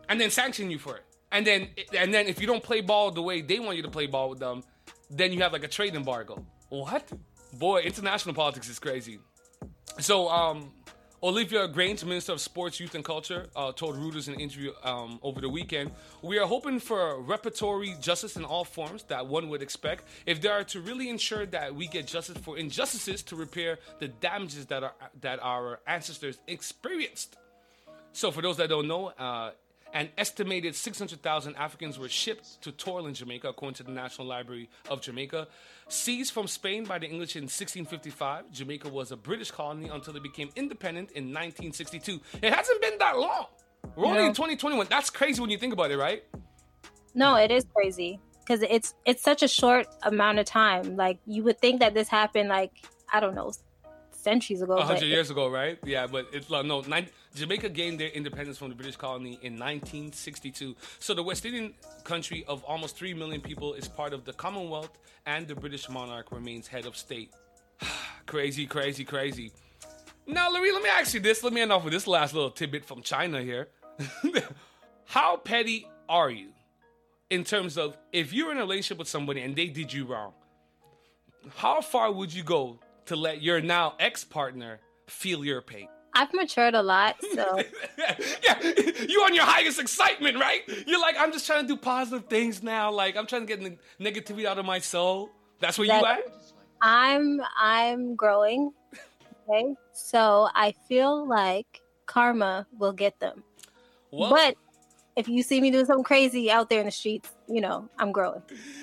and then sanction you for it. And then, and then if you don't play ball the way they want you to play ball with them, then you have like a trade embargo. What? Boy, international politics is crazy. So, um, Olivia Grange, Minister of Sports, Youth and Culture, uh, told Reuters in an interview um, over the weekend, "We are hoping for reparatory justice in all forms that one would expect if they are to really ensure that we get justice for injustices to repair the damages that, are, that our ancestors experienced." So for those that don't know, uh, an estimated six hundred thousand Africans were shipped to toil in Jamaica, according to the National Library of Jamaica. Seized from Spain by the English in sixteen fifty-five, Jamaica was a British colony until it became independent in nineteen sixty-two. It hasn't been that long. We're only No. in twenty twenty-one. That's crazy when you think about it, right? No, it is crazy because it's it's such a short amount of time. Like you would think that this happened like I don't know, centuries ago. A but hundred it- years ago, right? Yeah, but it's like, no, nine, Jamaica gained their independence from the British colony in nineteen sixty-two. So the West Indian country of almost three million people is part of the Commonwealth, and the British monarch remains head of state. Crazy, crazy, crazy. Now, Louis, let me ask you this. Let me end off with this last little tidbit from China here. How petty are you in terms of if you're in a relationship with somebody and they did you wrong? How far would you go to let your now ex-partner feel your pain? I've matured a lot, so Yeah, you on your highest excitement, right? You're like, I'm just trying to do positive things now. Like, I'm trying to get ne- negativity out of my soul. That's where you That- at? I'm I'm growing. Okay, so I feel like karma will get them. Well, But if you see me doing something crazy out there in the streets, you know I'm growing.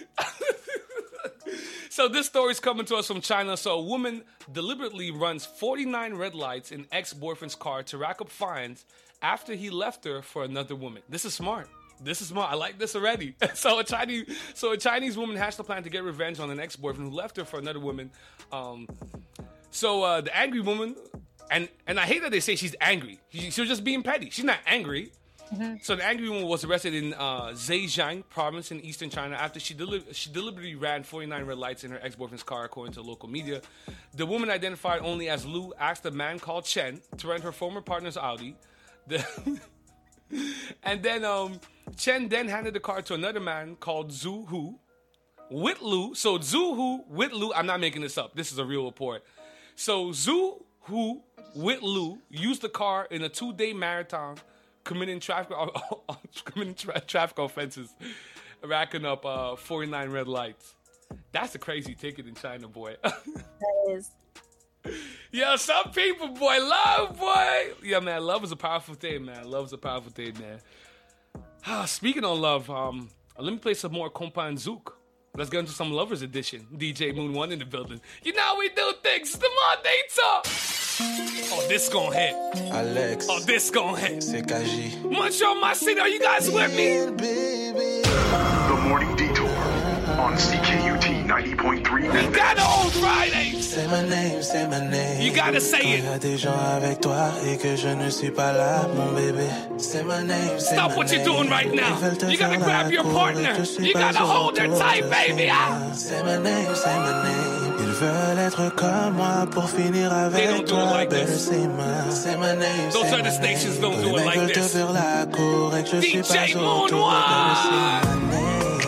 so this story is coming to us from China. So a woman deliberately runs forty-nine red lights in ex-boyfriend's car to rack up fines after he left her for another woman. This is smart. This is smart. I like this already. so a Chinese, so a Chinese woman hatched a plan to get revenge on an ex-boyfriend who left her for another woman. Um, so uh, the angry woman, and and I hate that they say she's angry. She, she was just being petty. She's not angry. So the angry woman was arrested in uh, Zhejiang province in eastern China after she deli- she deliberately ran forty-nine red lights in her ex-boyfriend's car, according to local media. The woman, identified only as Lu, asked a man called Chen to rent her former partner's Audi. The and then um, Chen then handed the car to another man called Zhu Hu with Lu. So Zhu Hu with Lu, I'm not making this up. This is a real report. So Zhu Hu with Lu used the car in a two-day marathon, committing traffic committing tra- traffic offenses, racking up uh, forty-nine red lights. That's a crazy ticket in China, boy. That is. Yeah, some people, boy, love, boy. Yeah, man, love is a powerful thing, man. Love is a powerful thing, man. Ah, speaking of love, um, let me play some more Compa and Zouk. Let's get into some Lovers Edition. D J Moon One in the building. You know how we do things. The more they talk. Oh, this gon' hit. Alex, Oh, this gon' hit. c'est K J. Muncho, my city, are you guys with me? The Morning Detour on C K U T ninety point three We F M. got old Fridays. C'est my name, c'est my name. You gotta say Quand it. y a des gens avec toi et que je ne suis pas là, mon bébé. C'est my name, c'est Stop my what you're name. doing right now. Ils veulent te You gotta faire grab la your cour partner. et je suis You pas gotta hold her autour, tight, je baby, sais ah. bien. C'est my name, c'est my name. Ils veulent être comme moi pour finir They don't avec do it toi, like belle this. c'est ma. C'est my name, Those c'est other my stations name. don't Tous do les it mecs like veulent te this. faire la cour et que je D suis pas J Moon autour, One. belle c'est my name.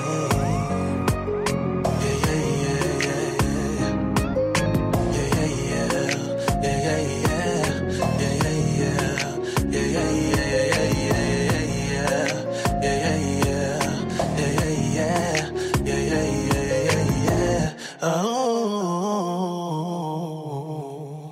Oh,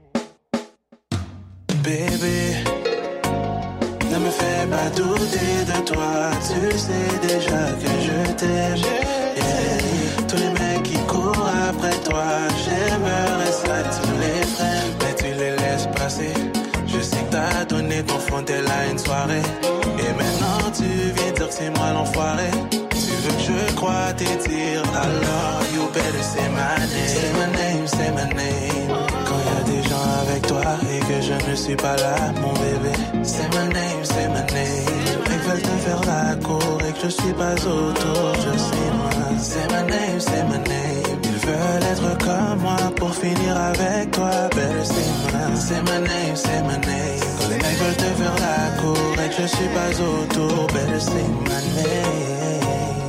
bébé, ne me fais pas douter de toi. Tu sais déjà que je t'aime. Yeah. Tous les mecs qui courent après toi, j'aimerais ça, tu les freines, mais tu les laisses passer. Je sais que t'as donné ton fond, t'es là une soirée. Et maintenant tu viens dire que c'est moi l'enfoiré. Tu veux que je croie tes tirs, alors you better say my name. Say my name, say my name. Quand y a des gens avec toi et que je ne suis pas là, mon bébé. Say my name, say my name. Ils veulent te faire la cour et que je suis pas autour, je sais moi. Say my name, say my name. Ils veulent être comme moi pour finir avec toi. Better say my, say my name, say my name. Quand les mecs veulent te faire la cour et que je suis pas autour. Better say my name.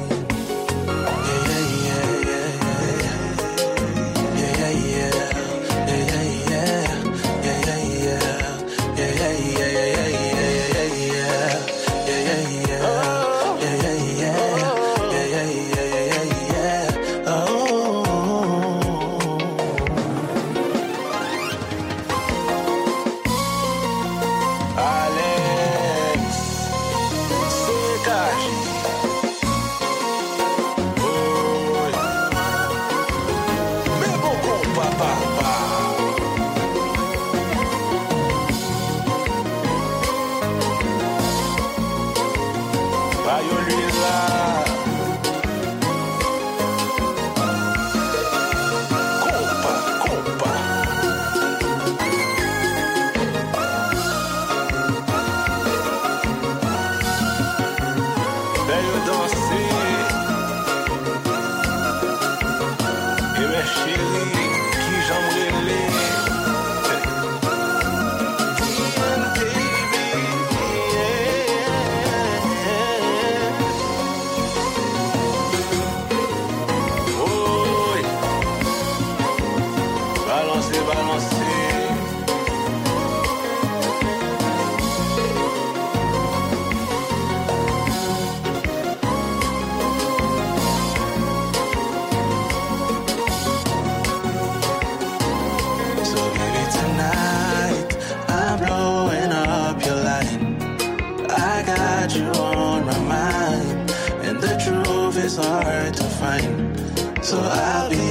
So I'll be,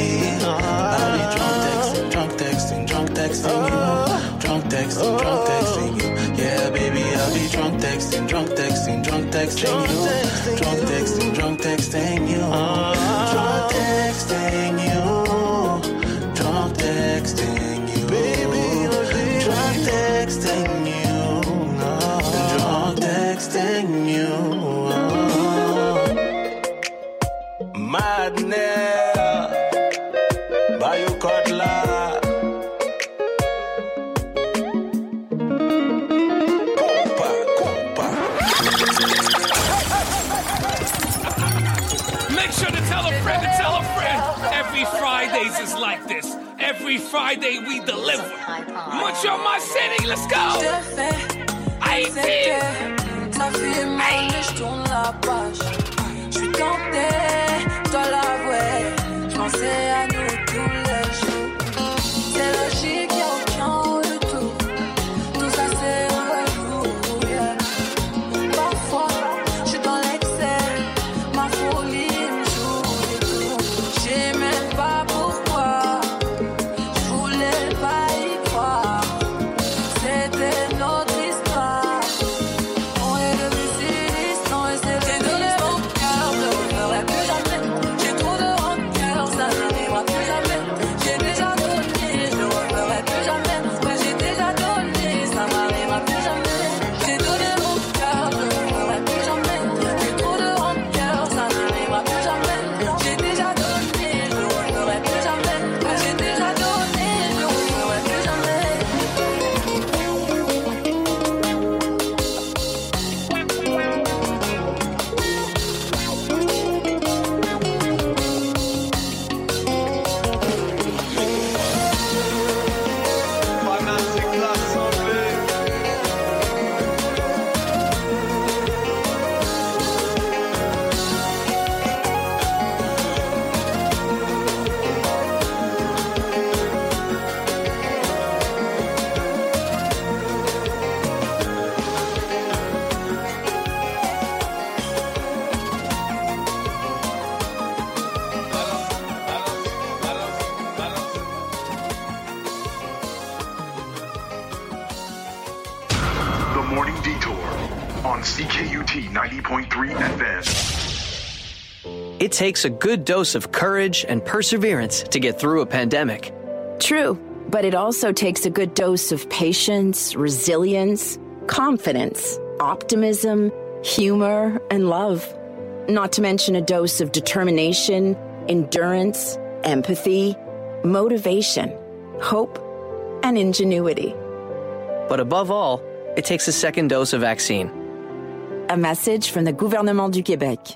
I'll be drunk texting, drunk texting, drunk texting you, drunk texting, drunk texting you. Yeah, baby, I'll be drunk texting, drunk texting, drunk texting you, drunk texting, drunk texting you, drunk texting you, drunk texting you, baby, drunk texting you, drunk texting you. Madness. Fridays is like this. Every Friday we deliver. Much on my city, let's go. I feel. Ta vie est mal, je tourne la page. Je suis tenté, je dois l'avouer. Je pensais à nous tous les jours. C'est logique, y'a aucun retour. Tout ça c'est un jour, yeah. Parfois, je suis dans l'excès. Ma folie me joue des tours. J'ai même pas pourquoi. Je voulais pas y croire. C'était notre histoire. On est devenu si distants et c'est j'ai donné mon cœur. Je le ferai plus jamais. J'ai trop de rancœur, ça n'arrivera plus jamais. J'ai déjà donné, je le referai plus jamais. Mais j'ai déjà donné, ça m'arrivera plus jamais. J'ai donné mon cœur, je le ferai plus jamais. J'ai trop de rancœur, ça n'arrivera plus jamais. J'ai déjà donné, je le referai plus jamais. Mais j'ai déjà donné, je le referai plus jamais. The Morning Detour on C K U T ninety point three F M. It takes a good dose of courage and perseverance to get through a pandemic. True, but it also takes a good dose of patience, resilience, confidence, optimism, humor, and love. Not to mention a dose of determination, endurance, empathy, motivation, hope, and ingenuity. But above all, it takes a second dose of vaccine. A message from the Gouvernement du Québec.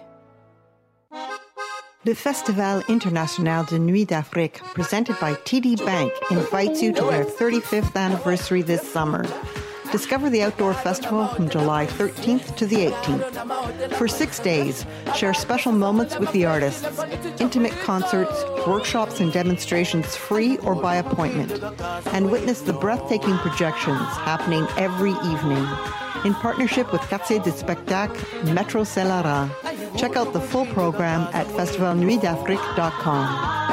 Le Festival International de Nuit d'Afrique, presented by T D Bank, invites you to their thirty-fifth anniversary this summer. Discover the outdoor festival from July thirteenth to the eighteenth. For six days, share special moments with the artists, intimate concerts, workshops and demonstrations free or by appointment, and witness the breathtaking projections happening every evening. In partnership with Quartier du Spectacle, Metro Celara. Check out the full program at festival nuit d'afrique dot com.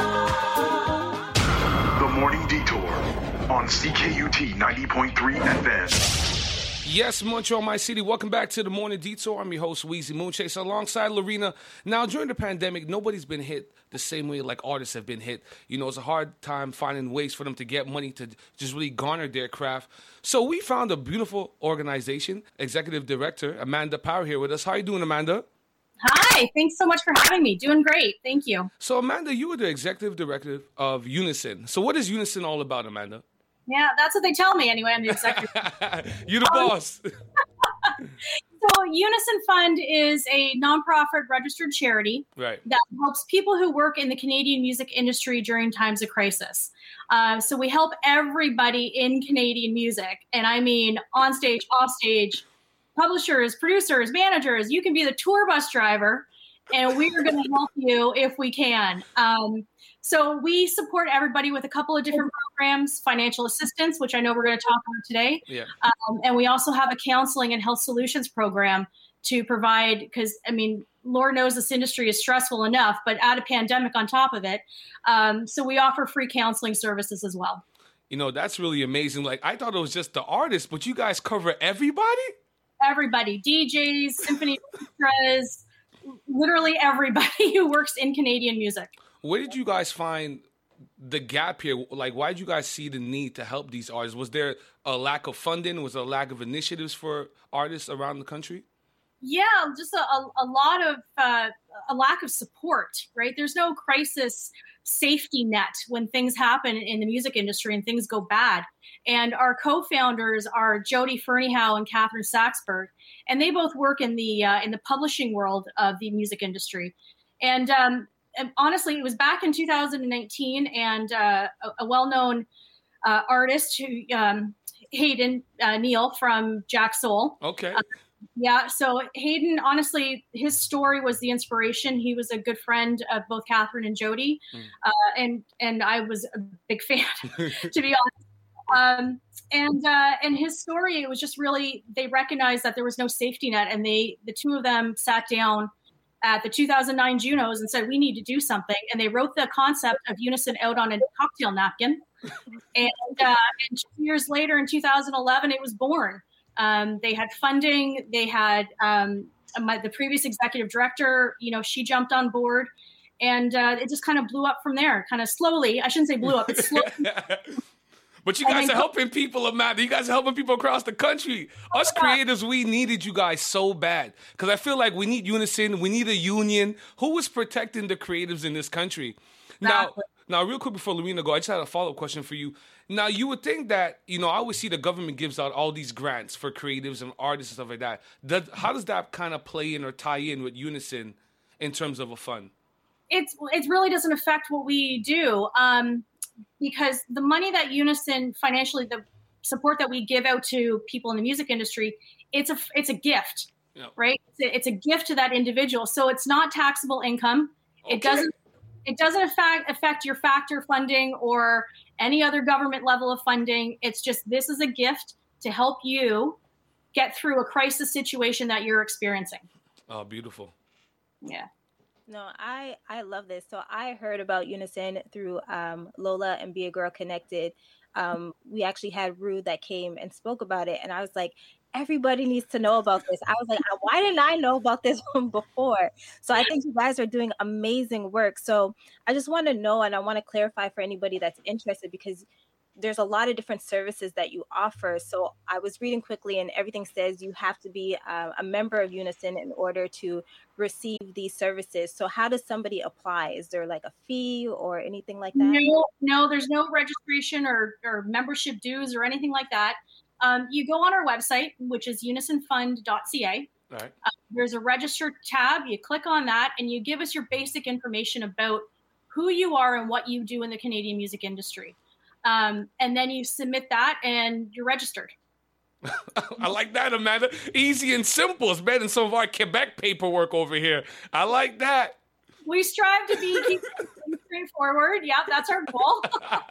The Morning Detour on C K U T ninety point three F M. Yes, Montreal, my city. Welcome back to the Morning Detour. I'm your host, Weezy Moonchase, alongside Lorena. Now, during the pandemic, nobody's been hit the same way like artists have been hit. You know, it's a hard time finding ways for them to get money to just really garner their craft. So we found a beautiful organization, Executive Director Amanda Power here with us. How are you doing, Amanda? Hi, thanks so much for having me. Doing great. Thank you. So, Amanda, you were the Executive Director of Unison. So what is Unison all about, Amanda? Yeah, that's what they tell me anyway. I'm the executive. You're the um, boss. So Unison Fund is a nonprofit registered charity right. that helps people who work in the Canadian music industry during times of crisis. Uh, so we help everybody in Canadian music. And I mean on stage, off stage, publishers, producers, managers. You can be the tour bus driver, and we are going to help you if we can. Um, So we support everybody with a couple of different programs, financial assistance, which I know we're going to talk about today. Yeah. Um, and we also have a counseling and health solutions program to provide, because, I mean, Lord knows this industry is stressful enough, but add a pandemic on top of it. Um, so we offer free counseling services as well. You know, that's really amazing. Like, I thought it was just the artists, but you guys cover everybody? Everybody, D Js, symphony orchestras, literally everybody who works in Canadian music. Where did you guys find the gap here? Like, why did you guys see the need to help these artists? Was there a lack of funding? Was there a lack of initiatives for artists around the country? Yeah, just a, a, a lot of, uh, a lack of support, right? There's no crisis safety net when things happen in the music industry and things go bad. And our co-founders are Jody Fernyhough and Catherine Saxberg, and they both work in the uh, in the publishing world of the music industry. And um, And honestly, it was back in two thousand nineteen, and uh, a, a well-known uh, artist, who um, Hayden uh, Neal from Jack Soul. Okay. Uh, yeah, so Hayden, honestly, his story was the inspiration. He was a good friend of both Catherine and Jody, mm. uh, and and I was a big fan, to be honest. Um, and uh, and his story, it was just really, they recognized that there was no safety net, and they the two of them sat down at the two thousand nine Junos and said, we need to do something. And they wrote the concept of Unison out on a cocktail napkin. and, uh, and two years later, in two thousand eleven, it was born. Um, they had funding. They had um, my, the previous executive director, you know, she jumped on board. And uh, it just kind of blew up from there, kind of slowly. I shouldn't say blew up, it's slowly. But you guys are helping people, Amanda. You guys are helping people across the country. Us creators, we needed you guys so bad. Because I feel like we need unison. We need a union. Who is protecting the creatives in this country? Exactly. Now, now, real quick before Lorena go, I just had a follow-up question for you. Now, you would think that, you know, I always see the government gives out all these grants for creatives and artists and stuff like that. Does, how does that kind of play in or tie in with Unison in terms of a fund? It's, it really doesn't affect what we do. Um Because the money that Unison financially, the support that we give out to people in the music industry, it's a it's a gift, yep. right? It's a, it's a gift to that individual, so it's not taxable income. Okay. It doesn't it doesn't affect affect your factor funding or any other government level of funding. It's just, this is a gift to help you get through a crisis situation that you're experiencing. Oh, beautiful. Yeah. No, I, I love this. So I heard about Unison through um, Lola and Be a Girl Connected. Um, we actually had Rue that came and spoke about it. And I was like, everybody needs to know about this. I was like, why didn't I know about this one before? So I think you guys are doing amazing work. So I just want to know, and I want to clarify for anybody that's interested, because there's a lot of different services that you offer. So I was reading quickly, and everything says you have to be uh, a member of Unison in order to receive these services. So how does somebody apply? Is there like a fee or anything like that? No, no, there's no registration or, or membership dues or anything like that. Um, you go on our website, which is unison fund dot c a. All right. Uh, there's a register tab. You click on that and you give us your basic information about who you are and what you do in the Canadian music industry. Um, and then you submit that and you're registered. I like that, Amanda. Easy and simple. It's better than some of our Quebec paperwork over here. I like that. We strive to be keep it straightforward. Yeah, that's our goal.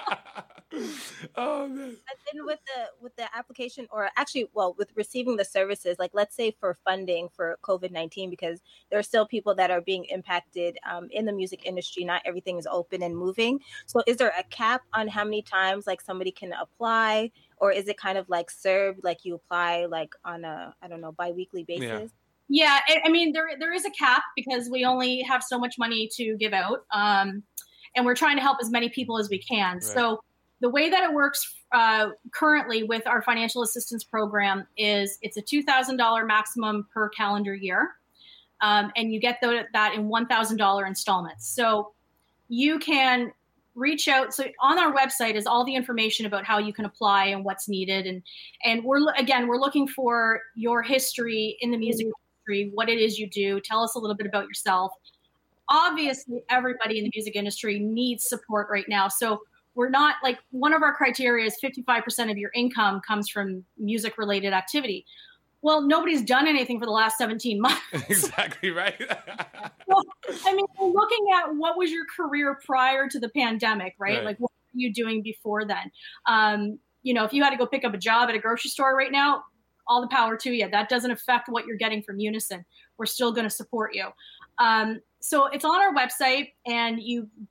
Oh man. And then with the with the application, or actually, well, with receiving the services, like let's say for funding for COVID nineteen, because there are still people that are being impacted um, in the music industry. Not everything is open and moving. So is there a cap on how many times like somebody can apply, or is it kind of like S E R B, like you apply like on a, I don't know, biweekly basis? Yeah, yeah I, I mean, there there is a cap because we only have so much money to give out. Um, and we're trying to help as many people as we can. Right. So the way that it works uh, currently with our financial assistance program is it's a two thousand dollars maximum per calendar year. Um, and you get the, that in one thousand dollars installments. So you can reach out. So on our website is all the information about how you can apply and what's needed. And, and we're, again, we're looking for your history in the music industry, what it is you do. Tell us a little bit about yourself. Obviously, everybody in the music industry needs support right now. So we're not like, one of our criteria is fifty-five percent of your income comes from music related activity. Well, nobody's done anything for the last seventeen months. Exactly right. Well, I mean, we're looking at what was your career prior to the pandemic, right? right. Like, what were you doing before then? Um, you know, if you had to go pick up a job at a grocery store right now, all the power to you. That doesn't affect what you're getting from Unison. We're still going to support you. Um, so it's on our website, and you